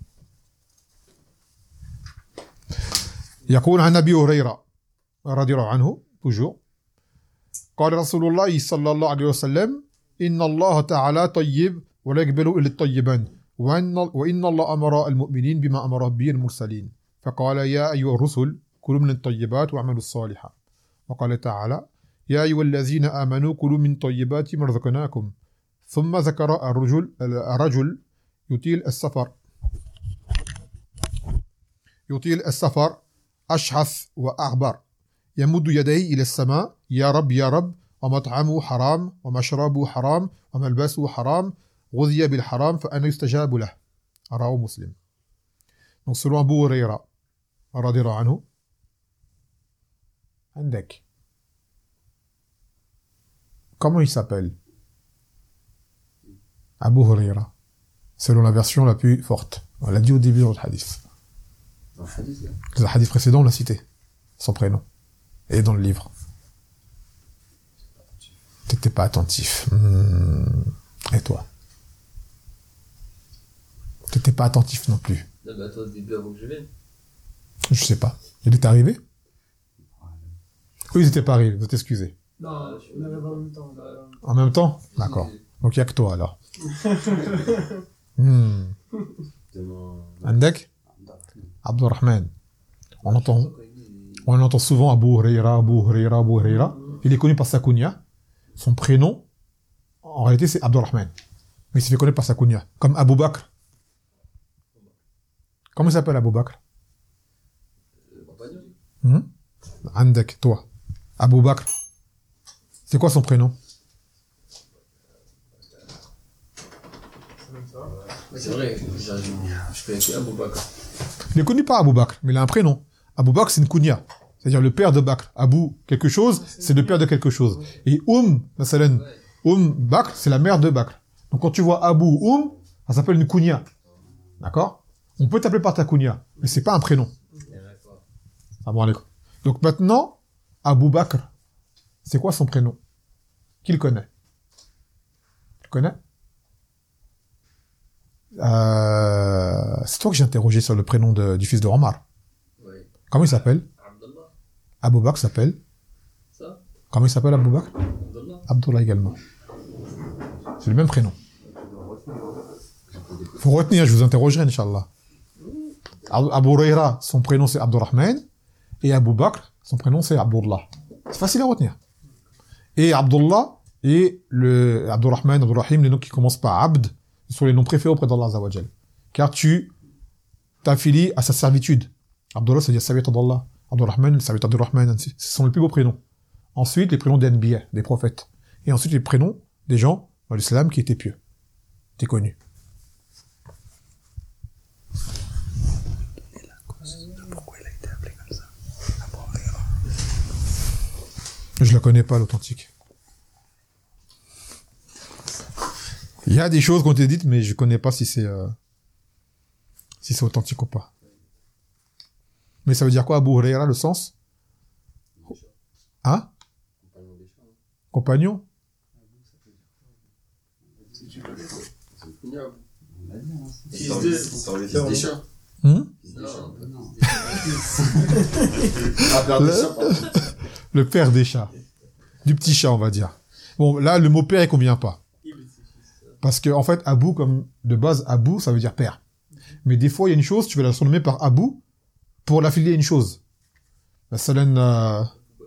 يقول عن أبي هريرة رضي الله عنه toujours قال رسول الله صلى الله عليه وسلم إن الله تعالى طيب ولا يقبل إلا الطيبان وإن, وإن الله أمر المؤمنين بما أمر به المرسلين فقال يا أيها الرسل كلوا من الطيبات واعملوا الصالحات وقال تعالى يا أيها الذين آمنوا كلوا من طيبات ما رزقناكم ثم ذكر الرجل الرجل يطيل السفر يطيل السفر أشحث وأغبر يمد يديه إلى السماء يا رب يا رب ومطعمه حرام ومشربه حرام وملبسه حرام غذي بالحرام فأنا يستجاب له رواه مسلم. Donc selon Abu Huraira radiyallahu anhu عندك comment il s'appelle? Abu Huraira, selon la version la plus forte. On l'a dit au début dans le hadith. Dans le hadith, là. Le hadith précédent, on l'a cité. Son prénom. Et dans le livre. T'étais pas attentif. Mmh. Et toi? T'étais pas attentif non plus. Non, mais attends, au début, avant que je vienne. Je sais pas. Il est arrivé? Oui, ils étaient pas arrivés, vous êtes excusés. Non, on arrive en même temps. En même temps? D'accord. Donc il y a que toi alors. hmm. Andek Abdurrahman. On entend, on entend souvent Abu Huraira, Abu Huraira, Abu Huraira. Il est connu par sa kunya. Son prénom, en réalité, c'est Abdurrahman. Mais il s'est fait connaître par sa kunya. Comme Abu Bakr. Comment il s'appelle Abu Bakr? Hmm? Andek, toi. Abu Bakr. C'est quoi son prénom? C'est vrai, je connais que Abu Bakr. Il ne connaît pas Abu Bakr, mais il a un prénom. Abu Bakr, c'est une kunya. C'est-à-dire le père de Bakr. Abu quelque chose, c'est le père de quelque chose. Et Oum, Oum Bakr, c'est la mère de Bakr. Donc quand tu vois Abu Oum, ça s'appelle une kunya. D'accord? On peut t'appeler par ta kunya, mais c'est pas un prénom. Ah bon, allez. Donc maintenant, Abu Bakr, c'est quoi son prénom? Qui le connaît? Tu le connais? Euh, c'est toi que j'ai interrogé sur le prénom de, du fils de Omar. Oui. Comment il s'appelle? Abdullah. Abu Bakr s'appelle? Ça? Comment il s'appelle Abu Bakr? Abdullah. Abdullah également. C'est le même prénom. Faut retenir, je vous interrogerai, Inch'Allah. Abu Huraira, son prénom c'est Abdurrahman. Et Abu Bakr, son prénom c'est Abdullah. C'est facile à retenir. Et Abdullah et le Abdurrahman, Abdurrahim, les noms qui commencent par Abd, ce sont les noms préférés auprès d'Allah Azza wa Jal. Car tu t'affilies à sa servitude. Abdullah, c'est-à-dire serviteur d'Allah. Abdurrahman, le serviteur d'Abdurrahman, ce sont les plus beaux prénoms. Ensuite, les prénoms des Anbiya, des prophètes. Et ensuite, les prénoms des gens dans l'islam qui étaient pieux. T'es connu. Et la cause de pourquoi il a été appelé comme ça. Je la connais pas, l'authentique. Il y a des choses qui ont été dites, mais je connais pas si c'est euh, si c'est authentique ou pas. Mais ça veut dire quoi, Abu Huraira, le sens? Hein? Compagnon? Fils des chats. Hmm? Non. le, le père des chats. Du petit chat, on va dire. Bon, là, le mot père, il convient pas. Parce que, en fait, Abu, comme de base, Abu, ça veut dire père. Mais des fois, il y a une chose, tu vas la surnommer par Abu pour l'affilier à une chose. La salène, euh,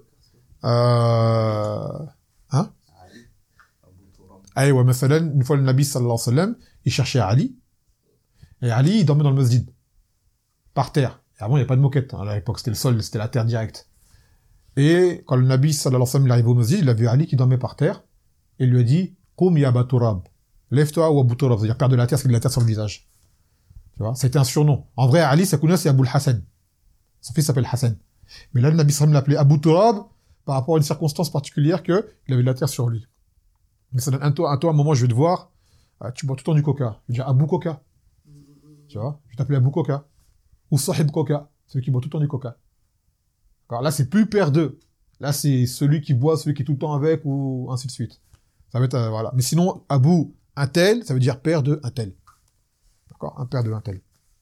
euh, hein? Ah, ouais, mais salène, une fois le Nabi sallallahu alayhi wa sallam, il cherchait Ali. Et Ali, il dormait dans le masjid. Par terre. Et avant, il n'y avait pas de moquette. À l'époque, c'était le sol, c'était la terre directe. Et quand le Nabi sallallahu alayhi wa sallam, il arrive au masjid, il a vu Ali qui dormait par terre. Et il lui a dit, Koum ya Aba Turab. Lève-toi ou Abu Turab. C'est-à-dire, père de la terre, c'est de la terre sur le visage. Tu vois? C'était un surnom. En vrai, Ali, sa kunya, c'est Abul Hassan. Son fils s'appelle Hassan. Mais là, le Nabi sallallahu alayhi wa sallam l'appelait Abu Turab par rapport à une circonstance particulière que il avait de la terre sur lui. Mais ça donne un toi, un toi, un moment, je vais te voir, euh, tu bois tout le temps du coca. Je vais dire Abu Coca. Tu vois? Je vais t'appeler Abu Coca. Ou Sahib Coca. Celui qui boit tout le temps du coca. Alors là, c'est plus père d'eux. Là, c'est celui qui boit, celui qui est tout le temps avec, ou ainsi de suite. Ça va être, euh, voilà. Mais sinon, Abu un tel, ça veut dire père de un tel. D'accord? Un père de un tel.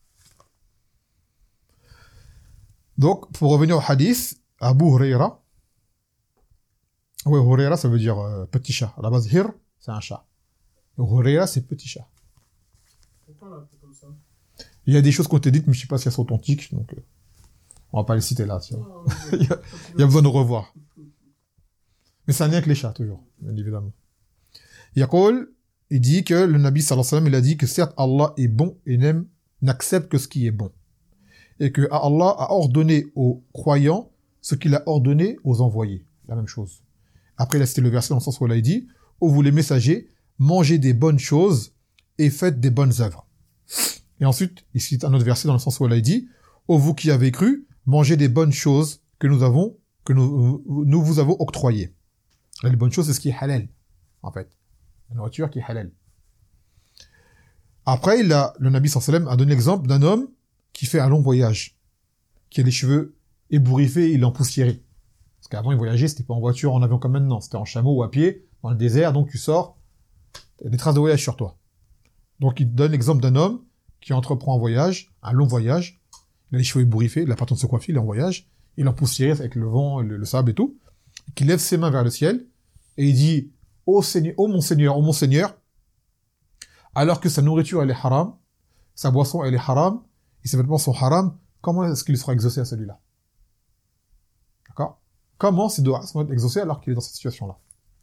Donc, pour revenir au hadith, Abu Huraira. Ouais, Huraira, ça veut dire euh, petit chat. À la base, Hir, c'est un chat. Huraira, c'est petit chat. Pourquoi on l'a appelé comme ça? Il y a des choses qui ont été dites, mais je ne sais pas si elles sont authentiques, donc euh, on va pas les citer là. Tu vois. Non, il, y a, il y a besoin de revoir. Mais ça n'a lien avec les chats, toujours, bien évidemment. Yaqul, il dit que le Nabi sallallahu alayhi wa sallam, il a dit que certes, Allah est bon et n'aime, n'accepte que ce qui est bon. Et que Allah a ordonné aux croyants ce qu'il a ordonné aux envoyés. La même chose. Après, il a cité le verset dans le sens où il a dit « Ô vous les messagers, mangez des bonnes choses et faites des bonnes œuvres. » Et ensuite, il cite un autre verset dans le sens où il a dit « Ô vous qui avez cru, mangez des bonnes choses que nous avons, que nous, nous vous avons octroyées. » Là, les bonnes choses, c'est ce qui est halal, en fait. La nourriture qui est halal. Après, il a, le Nabi sallallahu alayhi wa sallam a donné l'exemple d'un homme qui fait un long voyage, qui a les cheveux ébouriffés, il est empoussiéré. Parce qu'avant, il voyageait, c'était pas en voiture, en avion comme maintenant. C'était en chameau ou à pied, dans le désert, donc tu sors, il y a des traces de voyage sur toi. Donc, il donne l'exemple d'un homme qui entreprend un voyage, un long voyage. Il a les cheveux ébouriffés, il a pas le temps de se coiffer, il est en voyage. Il est empoussiéré avec le vent, le, le sable et tout. Qui lève ses mains vers le ciel, et il dit, ô Seigneur, ô mon Seigneur, ô mon Seigneur, alors que sa nourriture, elle est haram, sa boisson, elle est haram, et ses vêtements sont haram, comment est-ce qu'il sera exaucé à celui-là? D'accord? Comment ces deux sont exaucés alors qu'il est dans cette situation-là?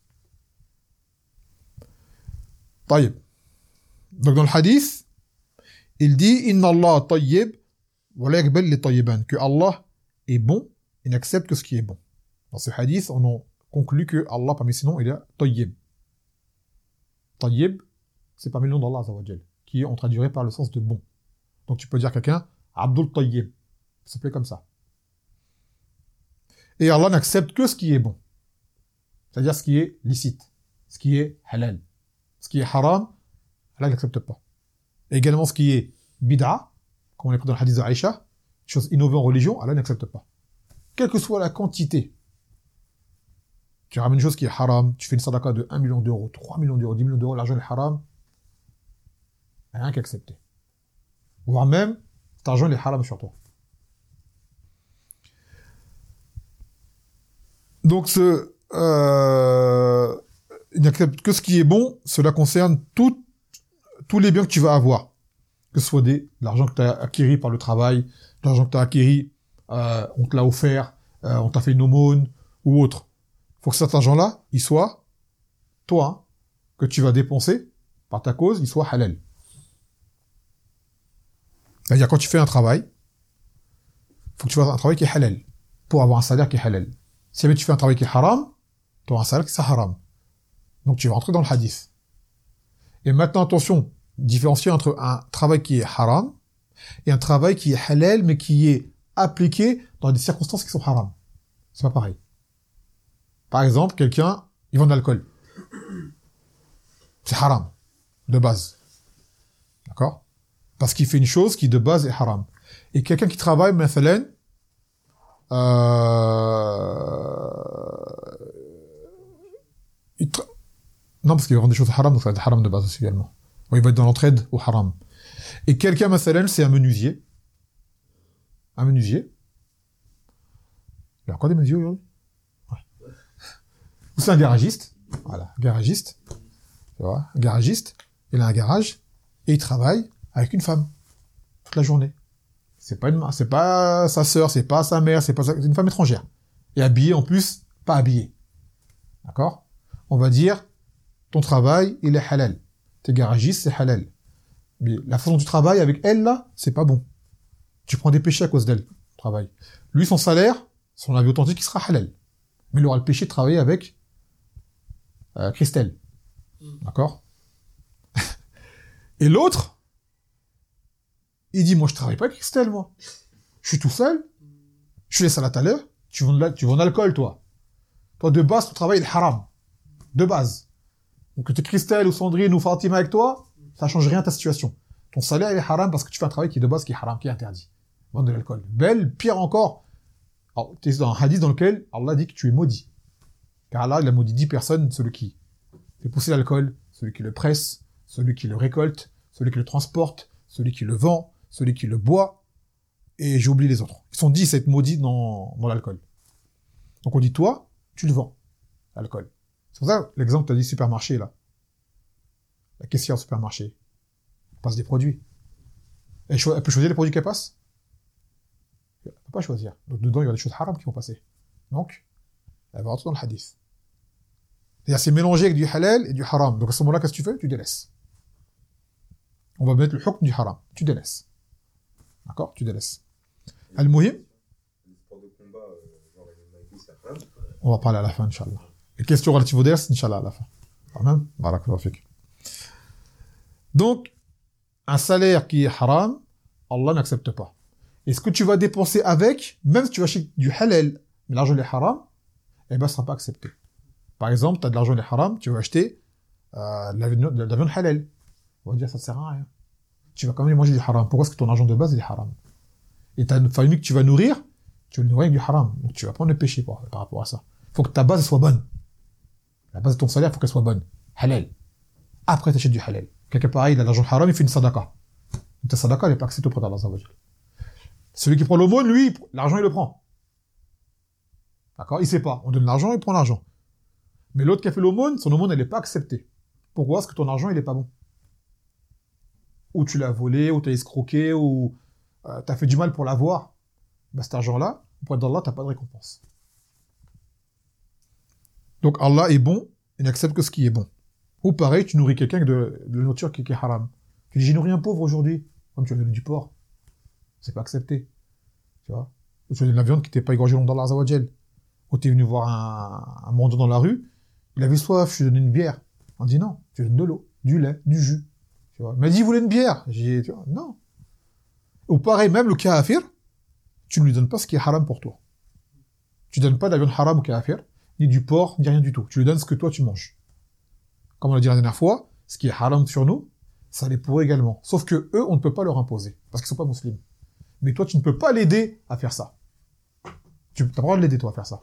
Taïb. Donc dans le hadith, il dit « Inna Allah tayyib, wa la yakbal li tayyiban » que Allah est bon, il n'accepte que ce qui est bon. Dans ce hadith, on en conclut que Allah, parmi ses noms, il est tayyib. Tayyib, c'est parmi les noms d'Allah Azza wa Jal, qui on traduirait par le sens de bon. Donc tu peux dire quelqu'un Abdul Tayyib, ça s'appelait comme ça. Et Allah n'accepte que ce qui est bon. C'est-à-dire ce qui est licite, ce qui est halal. Ce qui est haram, Allah n'accepte pas. Et également ce qui est bid'a, comme on l'a pris dans le hadith de Aïcha, chose innovée en religion, Allah n'accepte pas. Quelle que soit la quantité, tu ramènes une chose qui est haram, tu fais une sadaqa de un million d'euros, trois millions d'euros, dix millions d'euros, l'argent est haram, rien qu'à accepter. Voire même, cet argent il est haram sur toi. Donc ce, euh, il n'accepte que ce qui est bon, cela concerne tout, tous les biens que tu vas avoir. Que ce soit des, l'argent que tu as acquis par le travail, l'argent que tu as acquis, euh, on te l'a offert, euh, on t'a fait une aumône, ou autre. Faut que cet argent-là, il soit, toi, hein, que tu vas dépenser, par ta cause, il soit halal. C'est-à-dire, quand tu fais un travail, faut que tu fasses un travail qui est halal, pour avoir un salaire qui est halal. Si jamais tu fais un travail qui est haram, tu auras un salaire qui est haram. Donc tu vas rentrer dans le hadith. Et maintenant, attention, différencier entre un travail qui est haram et un travail qui est halal, mais qui est appliqué dans des circonstances qui sont haram. C'est pas pareil. Par exemple, quelqu'un, il vend de l'alcool. C'est haram, de base. D'accord? Parce qu'il fait une chose qui, de base, est haram. Et quelqu'un qui travaille, mathalan, euh... il tra... non, parce qu'il va vendre des choses haram, donc ça va être haram de base aussi également. Ou il va être dans l'entraide au haram. Et quelqu'un, mathalan, c'est un menuisier. Un menuisier. Il y a encore des menuisiers aujourd'hui? Ouais. Ou c'est un garagiste. Voilà, garagiste. Tu vois, un garagiste. Il a un garage et il travaille avec une femme toute la journée. C'est pas une, c'est pas sa sœur, c'est pas sa mère, c'est pas sa, c'est une femme étrangère. Et habillée en plus, pas habillée. D'accord? On va dire, ton travail, il est halal. T'es garagiste, c'est halal. Mais la façon dont tu travailles avec elle, là, c'est pas bon. Tu prends des péchés à cause d'elle, travail. Lui, son salaire, son avis authentique, il sera halal. Mais il aura le péché de travailler avec euh, Christelle. D'accord? Et l'autre, il dit, moi, je travaille pas avec Christelle, moi. Je suis tout seul. Je suis les salades à l'heure. Tu vends de la, tu vends de l'alcool, toi. Toi, de base, ton travail, il est haram. De base. Donc, que tu es Christelle ou Sandrine ou Fatima avec toi, ça change rien à ta situation. Ton salaire, il est haram parce que tu fais un travail qui est de base, qui est haram, qui est interdit. Vendre de l'alcool. Belle, pire encore. Alors, tu es dans un hadith dans lequel Allah dit que tu es maudit. Car Allah, il a maudit dix personnes, celui qui fait pousser l'alcool, celui qui le presse, celui qui le récolte, celui qui le transporte, celui qui le vend, celui qui le boit, et j'ai oublié les autres. Ils sont dix à être maudits dans, dans l'alcool. Donc on dit, toi, tu le vends, l'alcool. C'est pour ça, l'exemple que tu as dit supermarché, là. La caissière au supermarché. Elle passe des produits. Elle, cho- elle peut choisir les produits qu'elle passe? Elle peut pas choisir. Donc dedans, il y aura des choses haram qui vont passer. Donc, elle va rentrer dans le hadith. C'est-à-dire, c'est mélangé avec du halal et du haram. Donc à ce moment-là, qu'est-ce que tu fais? Tu délaisses. On va mettre le hukm du haram. Tu délaisses. D'accord? Tu délaisses. Al-Muhim. On va parler à la fin, Inch'Allah. Les questions relatives au ders, Inch'Allah, à la fin. Quand même. Barakallahu fik. Donc, un salaire qui est haram, Allah n'accepte pas. Et ce que tu vas dépenser avec, même si tu vas acheter du halal, mais l'argent est haram, eh ben, ça sera pas accepté. Par exemple, tu as de l'argent est haram, tu vas acheter euh, de, la viande, de la viande halal. On va dire, ça sert à rien. Tu vas quand même manger du haram. Pourquoi? Parce que ton argent de base, il est haram. Et ta famille que tu vas nourrir, tu vas le nourrir avec du haram. Donc tu vas prendre le péché par, par rapport à ça. Il faut que ta base soit bonne. La base de ton salaire, il faut qu'elle soit bonne. Halal. Après, tu achètes du halal. Quelqu'un pareil, il a de l'argent haram, il fait une sadaqa. Ta sadaqa, elle n'est pas acceptée auprès d'Allah. Celui qui prend l'aumône, lui, l'argent, il le prend. D'accord? Il sait pas. On donne l'argent, il prend l'argent. Mais l'autre qui a fait l'aumône, son aumône, elle n'est pas acceptée. Pourquoi? Parce que ton argent, il est pas bon. ou tu l'as volé, ou tu as escroqué, ou euh, tu as fait du mal pour l'avoir, bah, cet argent-là, auprès d'Allah, tu n'as pas de récompense. Donc Allah est bon, il n'accepte que ce qui est bon. Ou pareil, tu nourris quelqu'un de, de la nourriture qui, qui est haram. Tu dis, j'ai nourri un pauvre aujourd'hui, comme tu as donné du porc. C'est pas accepté. Tu vois. Ou tu as donné de la viande qui n'était pas égorgée dans Allah Azza wa Jal. Ou tu es venu voir un, un mendiant dans la rue, il avait soif, je lui ai donné une bière. On dit non, tu donnes de l'eau, du lait, du jus. Tu vois. Il m'a dit, il voulait une bière. J'ai dit, non. Ou pareil, même le kafir, tu ne lui donnes pas ce qui est haram pour toi. Tu donnes pas de la viande haram au kafir, ni du porc, ni rien du tout. Tu lui donnes ce que toi tu manges. Comme on l'a dit la dernière fois, ce qui est haram sur nous, ça les pourrait également. Sauf que eux, on ne peut pas leur imposer, parce qu'ils sont pas musulmans. Mais toi, tu ne peux pas l'aider à faire ça. Tu n'as pas le droit de l'aider, toi, à faire ça.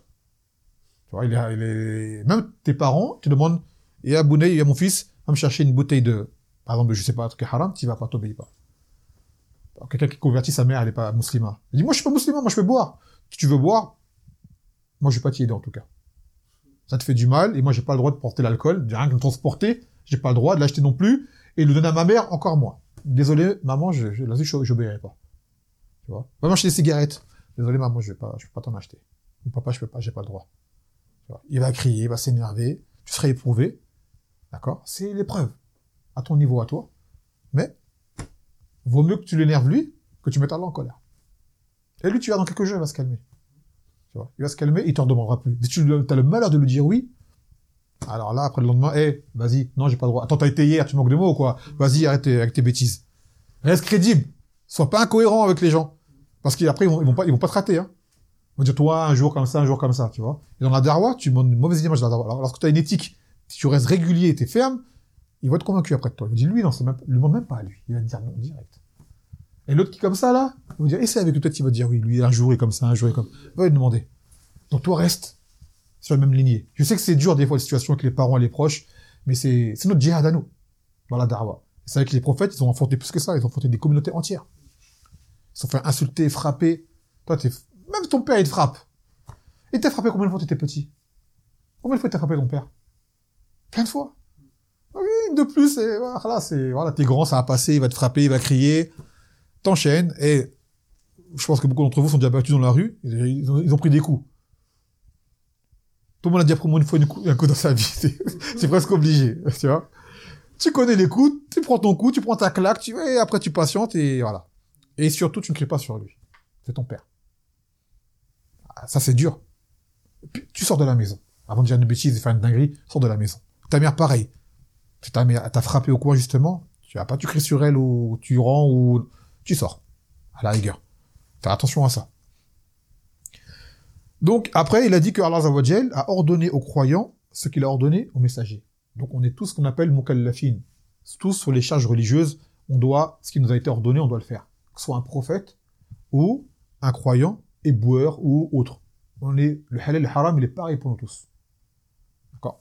Tu vois, il est, il est... Même tes parents, tu demandes, et à Bounay, et à mon fils, va me chercher une bouteille de, par exemple, je sais pas, un truc haram, tu vas pas, t'obéis pas. Alors, quelqu'un qui convertit sa mère, elle est pas musulmane. Il dit, moi, je suis pas musulman, moi, je peux boire. Si tu veux boire, moi, je vais pas t'y aider, en tout cas. Ça te fait du mal, et moi, j'ai pas le droit de porter l'alcool, de rien que de transporter, j'ai pas le droit de l'acheter non plus, et de le donner à ma mère, encore moins. Désolé, maman, je, je, là-dessus, je, j'obéirai pas. Tu vois. Va m'acheter des cigarettes. Désolé, maman, je vais pas, je peux pas t'en acheter. Ou papa, je peux pas, j'ai pas le droit. Tu vois. Il va crier, il va s'énerver, tu seras éprouvé. D'accord? C'est l'épreuve. À ton niveau, à toi. Mais, vaut mieux que tu l'énerves lui, que tu mettes Allah en colère. Et lui, tu vas dans quelques jours, il va se calmer. Tu vois. Il va se calmer, il t'en demandera plus. Si tu as le malheur de lui dire oui, alors là, après le lendemain, hé, hey, vas-y, non, j'ai pas le droit. Attends, t'as été hier, tu manques de mots ou quoi? Vas-y, arrête avec tes bêtises. Reste crédible. Sois pas incohérent avec les gens. Parce qu'après, ils vont, ils vont pas, ils vont pas te rater, hein. Ils vont dire, toi, un jour comme ça, un jour comme ça, tu vois. Et dans la darwa, tu montres une mauvaise image de la darwa. Alors, lorsque tu as une éthique, si tu restes régulier, t'es ferme, ils vont être convaincus après de toi. Ils vont dire, lui, non, c'est même, lui demande même pas à lui. Il va te dire non, direct. Et l'autre qui est comme ça, là, ils vont dire, essaie avec lui, peut-être qu'il va te dire, oui, lui, un jour est comme ça, un jour est comme, va lui demander. Donc, toi, reste sur la même lignée. Je sais que c'est dur, des fois, les situations avec les parents et les proches, mais c'est, c'est notre djihad à nous, dans la darwa. C'est vrai que les prophètes, ils ont affronté plus que ça, ils ont affronté des communautés entières. Ils se sont fait insulter, frapper. Toi, t'es, même ton père, il te frappe. Il t'a frappé combien de fois t'étais petit? Combien de fois t'as frappé ton père? Plein de fois. Oui, de plus, et voilà, c'est, voilà, t'es grand, ça va passer, il va te frapper, il va crier. T'enchaînes, et je pense que beaucoup d'entre vous sont déjà battus dans la rue, ils ont, ils ont pris des coups. Tout le monde a déjà pris une fois une coup, un coup dans sa vie, c'est, c'est presque obligé, tu vois. Tu connais les coups, tu prends ton coup, tu prends ta claque, tu, et après tu patientes, et voilà. Et surtout, tu ne cries pas sur lui. C'est ton père. Ça, c'est dur. Puis, tu sors de la maison. Avant de dire une bêtise et faire une dinguerie, sors de la maison. Ta mère, pareil. Si ta mère t'a frappé au coin, justement, tu vas pas, tu cries sur elle, ou tu rends, ou tu sors. À la rigueur. Fais attention à ça. Donc, après, il a dit que Allah Azza wa Jal a ordonné aux croyants ce qu'il a ordonné aux messagers. Donc, on est tous ce qu'on appelle mukallafin. Tous sur les charges religieuses, on doit, ce qui nous a été ordonné, on doit le faire. Que ce soit un prophète, ou un croyant, éboueur, ou autre. On est, le halal et le haram, il est pareil pour nous tous. D'accord?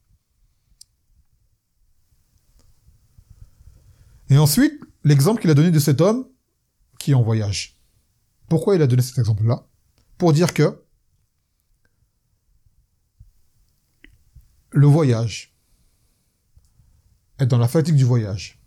Et ensuite, l'exemple qu'il a donné de cet homme qui est en voyage. Pourquoi il a donné cet exemple-là? Pour dire que le voyage, être dans la fatigue du voyage,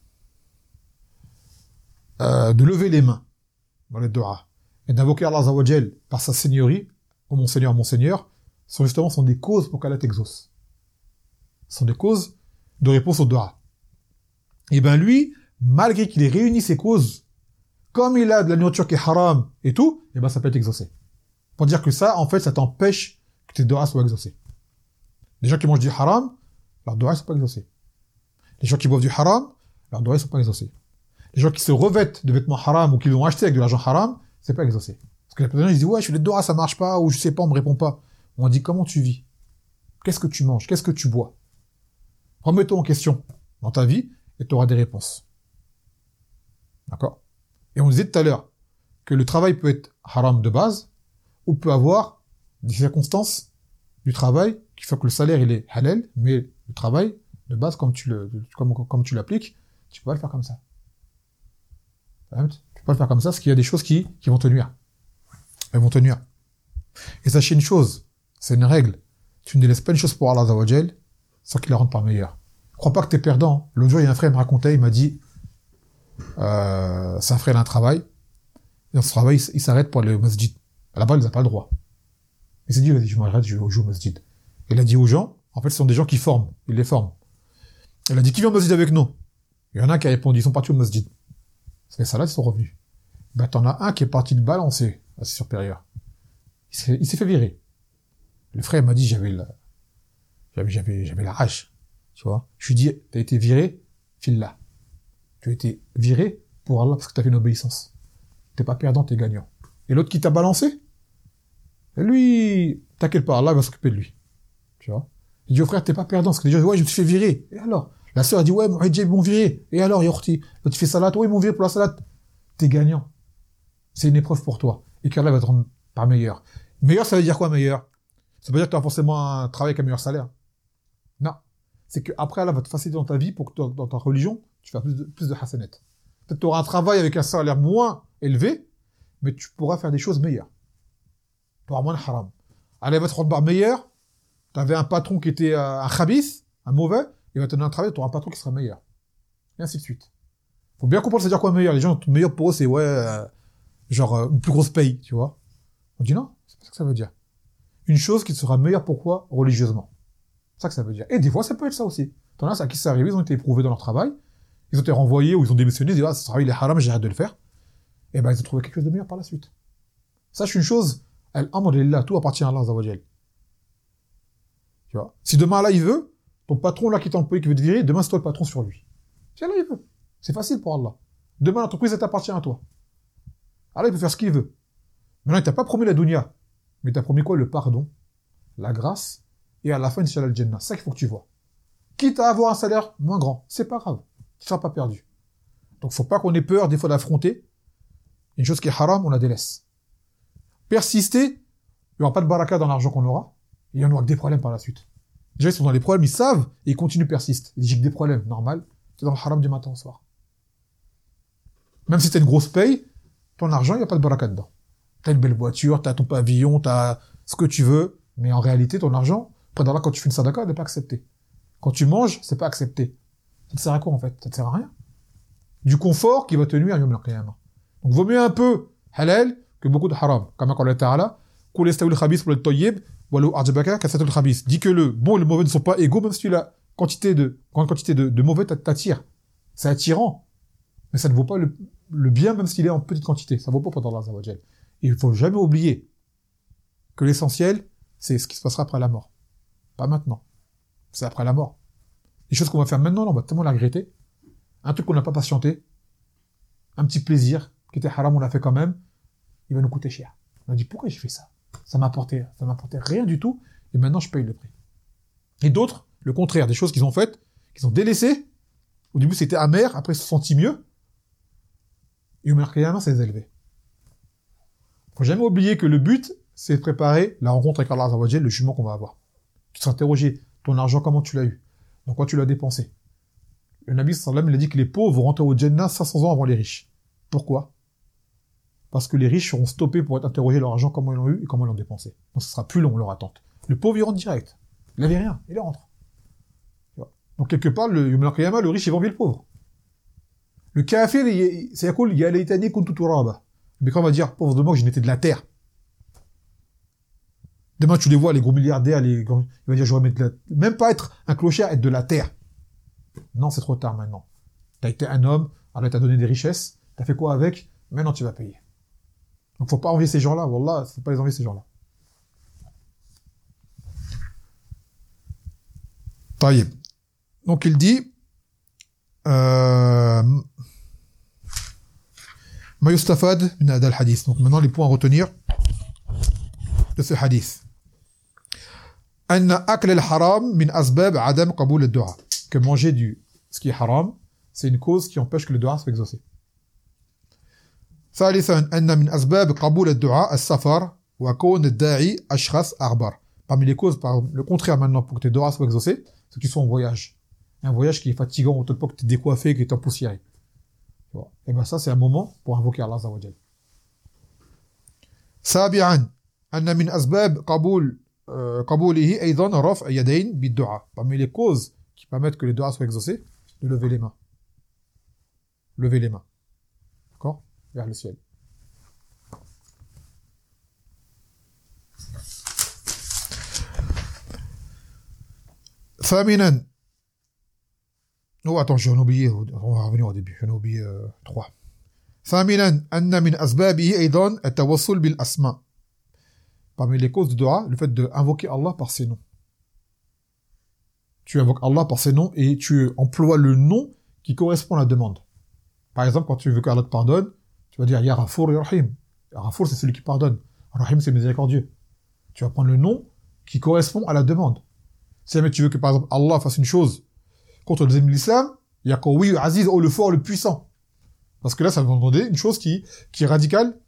euh, de lever les mains dans les doigts, et d'invoquer Allah Azza wa Jal par sa seigneurie, oh mon Seigneur, mon Seigneur, sont justement sont des causes pour qu'Allah t'exauce. Ce sont des causes de réponse au doigt. Et ben lui, malgré qu'il ait réuni ces causes, comme il a de la nourriture qui est haram et tout, et ben ça peut être exaucé. Pour dire que ça, en fait, ça t'empêche que tes doigts soient exaucés. Les gens qui mangent du haram, leurs doigts ne sont pas exaucés. Les gens qui boivent du haram, leurs doigts ne sont pas exaucés. Les gens qui se revêtent de vêtements haram ou qui l'ont acheté avec de l'argent haram, c'est pas exaucé. Parce que les personnes, ils disent, ouais, je fais les doigts, ça marche pas, ou je sais pas, on me répond pas. On dit, comment tu vis? Qu'est-ce que tu manges? Qu'est-ce que tu bois? Remets-toi en question dans ta vie, et tu auras des réponses. D'accord? Et on disait tout à l'heure, que le travail peut être haram de base, ou peut avoir des circonstances du travail qui font que le salaire, il est halal, mais le travail, de base, comme tu le, comme, comme tu l'appliques, tu peux pas le faire comme ça. Tu peux pas le faire comme ça, parce qu'il y a des choses qui, qui vont te nuire. Elles vont te nuire. Et sachez une chose, c'est une règle. Tu ne laisses pas une chose pour Allah Azza wa Jal sans qu'il la rende par meilleure. Crois pas que t'es perdant. L'autre jour, il y a un frère qui me racontait, il m'a dit, euh, c'est un frère, il a un travail. Et dans ce travail, il, il s'arrête pour aller au masjid. Là-bas, il n'a pas le droit. Il s'est dit, vas-y, je m'arrête, je vais jouer au masjid. Il a dit aux gens, en fait, ce sont des gens qui forment. Il les forme. Il a dit, qui vient au masjid avec nous? Il y en a un qui a répondu, ils sont partis au masjid. C'est les salades, ils sont revenus. Ben, t'en as un qui est parti de balancer à ses supérieurs. Il s'est, il s'est fait virer. Le frère m'a dit, j'avais la, j'avais, j'avais, j'avais la rage. Tu vois? Je lui dis, t'as été viré, file-là. Tu as été viré pour Allah parce que t'as fait une obéissance. T'es pas perdant, t'es gagnant. Et l'autre qui t'a balancé, lui, t'inquiète pas, Allah va s'occuper de lui. Tu vois? Il dit au frère, t'es pas perdant, parce que les gens disent, ouais, je me suis fait virer. Et alors? La sœur a dit, ouais, mon hijab, ils m'ont viré. Et alors, Yorti? Tu fais salat, ouais, ils m'ont viré pour la salat. T'es gagnant. C'est une épreuve pour toi. Et qu'Allah va te rendre par meilleur. Meilleur, ça veut dire quoi, meilleur? Ça veut dire que tu as forcément un travail avec un meilleur salaire. Non. C'est qu'après, Allah va te faciliter dans ta vie pour que toi, dans ta religion, tu fasses plus de, plus de hasanet. Peut-être tu auras un travail avec un salaire moins élevé, mais tu pourras faire des choses meilleures. Tu auras moins de haram. Allah va te rendre par meilleur. Tu avais un patron qui était euh, un khabith, un mauvais, il va te donner un travail, tu auras un patron qui sera meilleur. Et ainsi de suite. Faut bien comprendre, c'est-à-dire quoi meilleur? Les gens, meilleur pour eux, c'est ouais, euh, genre euh, une plus grosse paye, tu vois. On dit non, c'est pas ça que ça veut dire. Une chose qui te sera meilleure pourquoi? Religieusement. C'est ça que ça veut dire. Et des fois, ça peut être ça aussi. T'en as, ça, à qui c'est arrivé, ils ont été éprouvés dans leur travail, ils ont été renvoyés ou ils ont démissionné, ils disent, ah, ce travail, il est haram, j'arrête de le faire. Et ben, ils ont trouvé quelque chose de meilleur par la suite. Sache une chose, al-amr, tout appartient à Allah, Azza wa Jal. Tu vois. Si demain, là, il veut, ton patron, là, qui t'a employé, qui veut te virer, demain, c'est toi le patron sur lui. Si Allah, il veut. C'est facile pour Allah. Demain, l'entreprise, elle t'appartient à toi. Allah, il peut faire ce qu'il veut. Maintenant, il t'a pas promis la dunya. Mais il t'a promis quoi? Le pardon, la grâce, et à la fin, Inch'Allah, le Jannah. C'est ça qu'il faut que tu vois. Quitte à avoir un salaire moins grand, c'est pas grave. Tu seras pas perdu. Donc, faut pas qu'on ait peur, des fois, d'affronter. Une chose qui est haram, on la délaisse. Persister, il y aura pas de baraka dans l'argent qu'on aura. Il y en aura que des problèmes par la suite. Déjà, ils sont dans les problèmes, ils savent, et ils continuent, persistent. Ils disent que des problèmes, normal. C'est dans le haram du matin au soir. Même si t'as une grosse paye, ton argent, il n'y a pas de baraka dedans. T'as une belle voiture, t'as ton pavillon, t'as ce que tu veux, mais en réalité, ton argent, après d'Allah, quand tu fais une sadaqa, elle n'est pas acceptée. Quand tu manges, c'est pas accepté. Ça te sert à quoi, en fait? Ça te sert à rien. Du confort qui va te nuire à Yom al-Qiyamah. Donc, vaut mieux un peu halal que beaucoup de haram. Comme Allah Ta'ala, Qul yastawi al-khabith wal tayyib, wa law a'jabaka kasratu al-khabith. Dis que le bon et le mauvais ne sont pas égaux, même si la quantité de, grande quantité de, de mauvais t'attire. C'est attirant. Mais ça ne vaut pas le, le bien, même s'il est en petite quantité. Ça vaut pas pour Allah Azza wa Jal. Et il faut jamais oublier que l'essentiel, c'est ce qui se passera après la mort. Pas maintenant. C'est après la mort. Les choses qu'on va faire maintenant, on va tellement la regretter. Un truc qu'on n'a pas patienté. Un petit plaisir, qui était haram, on l'a fait quand même. Il va nous coûter cher. On a dit, pourquoi j'ai fait ça? Ça m'apportait, ça m'apportait rien du tout. Et maintenant, je paye le prix. Et d'autres, le contraire, des choses qu'ils ont faites, qu'ils ont délaissées. Au début, c'était amer. Après, ils se sont sentis mieux. Et au Qiyamah, c'est élevé. Faut jamais oublier que le but, c'est de préparer la rencontre avec Allah Azza wa Jal, le jugement qu'on va avoir. Tu seras interrogé, ton argent, comment tu l'as eu? Dans quoi tu l'as dépensé? Le Nabi sallallahu alayhi wa sallam, il a dit que les pauvres vont rentrer au Jannah cinq cents ans avant les riches. Pourquoi? Parce que les riches seront stoppés pour être interrogés leur argent, comment ils l'ont eu et comment ils l'ont dépensé. Donc ce sera plus long leur attente. Le pauvre, il rentre direct. Il n'avait rien, il rentre. Donc quelque part, le Yom al-Qiyamah, le riche, il va envier le pauvre. Le kafir, c'est cool, il y a l'aitani kuntu turaba. Mais quand on va dire, pauvre de moi, que je n'étais de la terre. Demain, tu les vois, les gros milliardaires, les grands... il va dire, j'aurais mettre de la... même pas être un clochard, être de la terre. Non, c'est trop tard maintenant. T'as été un homme, Allah t'a donné des richesses, t'as fait quoi avec? Maintenant, tu vas payer. Donc, faut pas envier ces gens-là, wallah, faut pas les envier ces gens-là. Taïb. Donc, il dit, euh, Ma yustafad min hada al-hadith. Donc, maintenant, les points à retenir de ce hadith. Anna akl al-haram min asbab adam qaboul ad-du'a. Que manger du, ce qui est haram, c'est une cause qui empêche que le dua soit exaucé. ثالثا أن من أسباب قبول الدعاء السفر وكون الداعي أشخاص أخبار. Parmi les causes, par le contraire maintenant, pour que tes doigts soient exaucés, c'est que tu sois en voyage. Un voyage qui est fatigant, au top que tu es décoiffé, que tu es empoussiéré. Et ben ça, c'est un moment pour invoquer Allah Azza wa Jal. سابعا أن من أسباب قبول قبوله أيضا رفع يدين بالدعاء. Parmi les causes qui permettent que les doigts soient exaucés, de lever les mains. Lever les mains. vers le ciel. ثامنا. Oh, attends, j'en ai oublié. On va revenir au début. J'en ai oublié euh, trois. ثامنا أن من أسبابه أيضا التوسل بالأسماء. Parmi les causes de dua, le fait d'invoquer Allah par ses noms. Tu invoques Allah par ses noms et tu emploies le nom qui correspond à la demande. Par exemple, quand tu veux qu'Allah te pardonne, tu vas dire Ya Ghafour Ya Rahim. Ya Ghafour, c'est celui qui pardonne. Rahim, c'est miséricordieux. Tu vas prendre le nom qui correspond à la demande. Si jamais tu veux que, par exemple, Allah fasse une chose contre les ennemis de l'islam, il y a Qawi, Aziz, oh, le fort, le puissant. Parce que là, ça va demander une chose qui, qui est radicale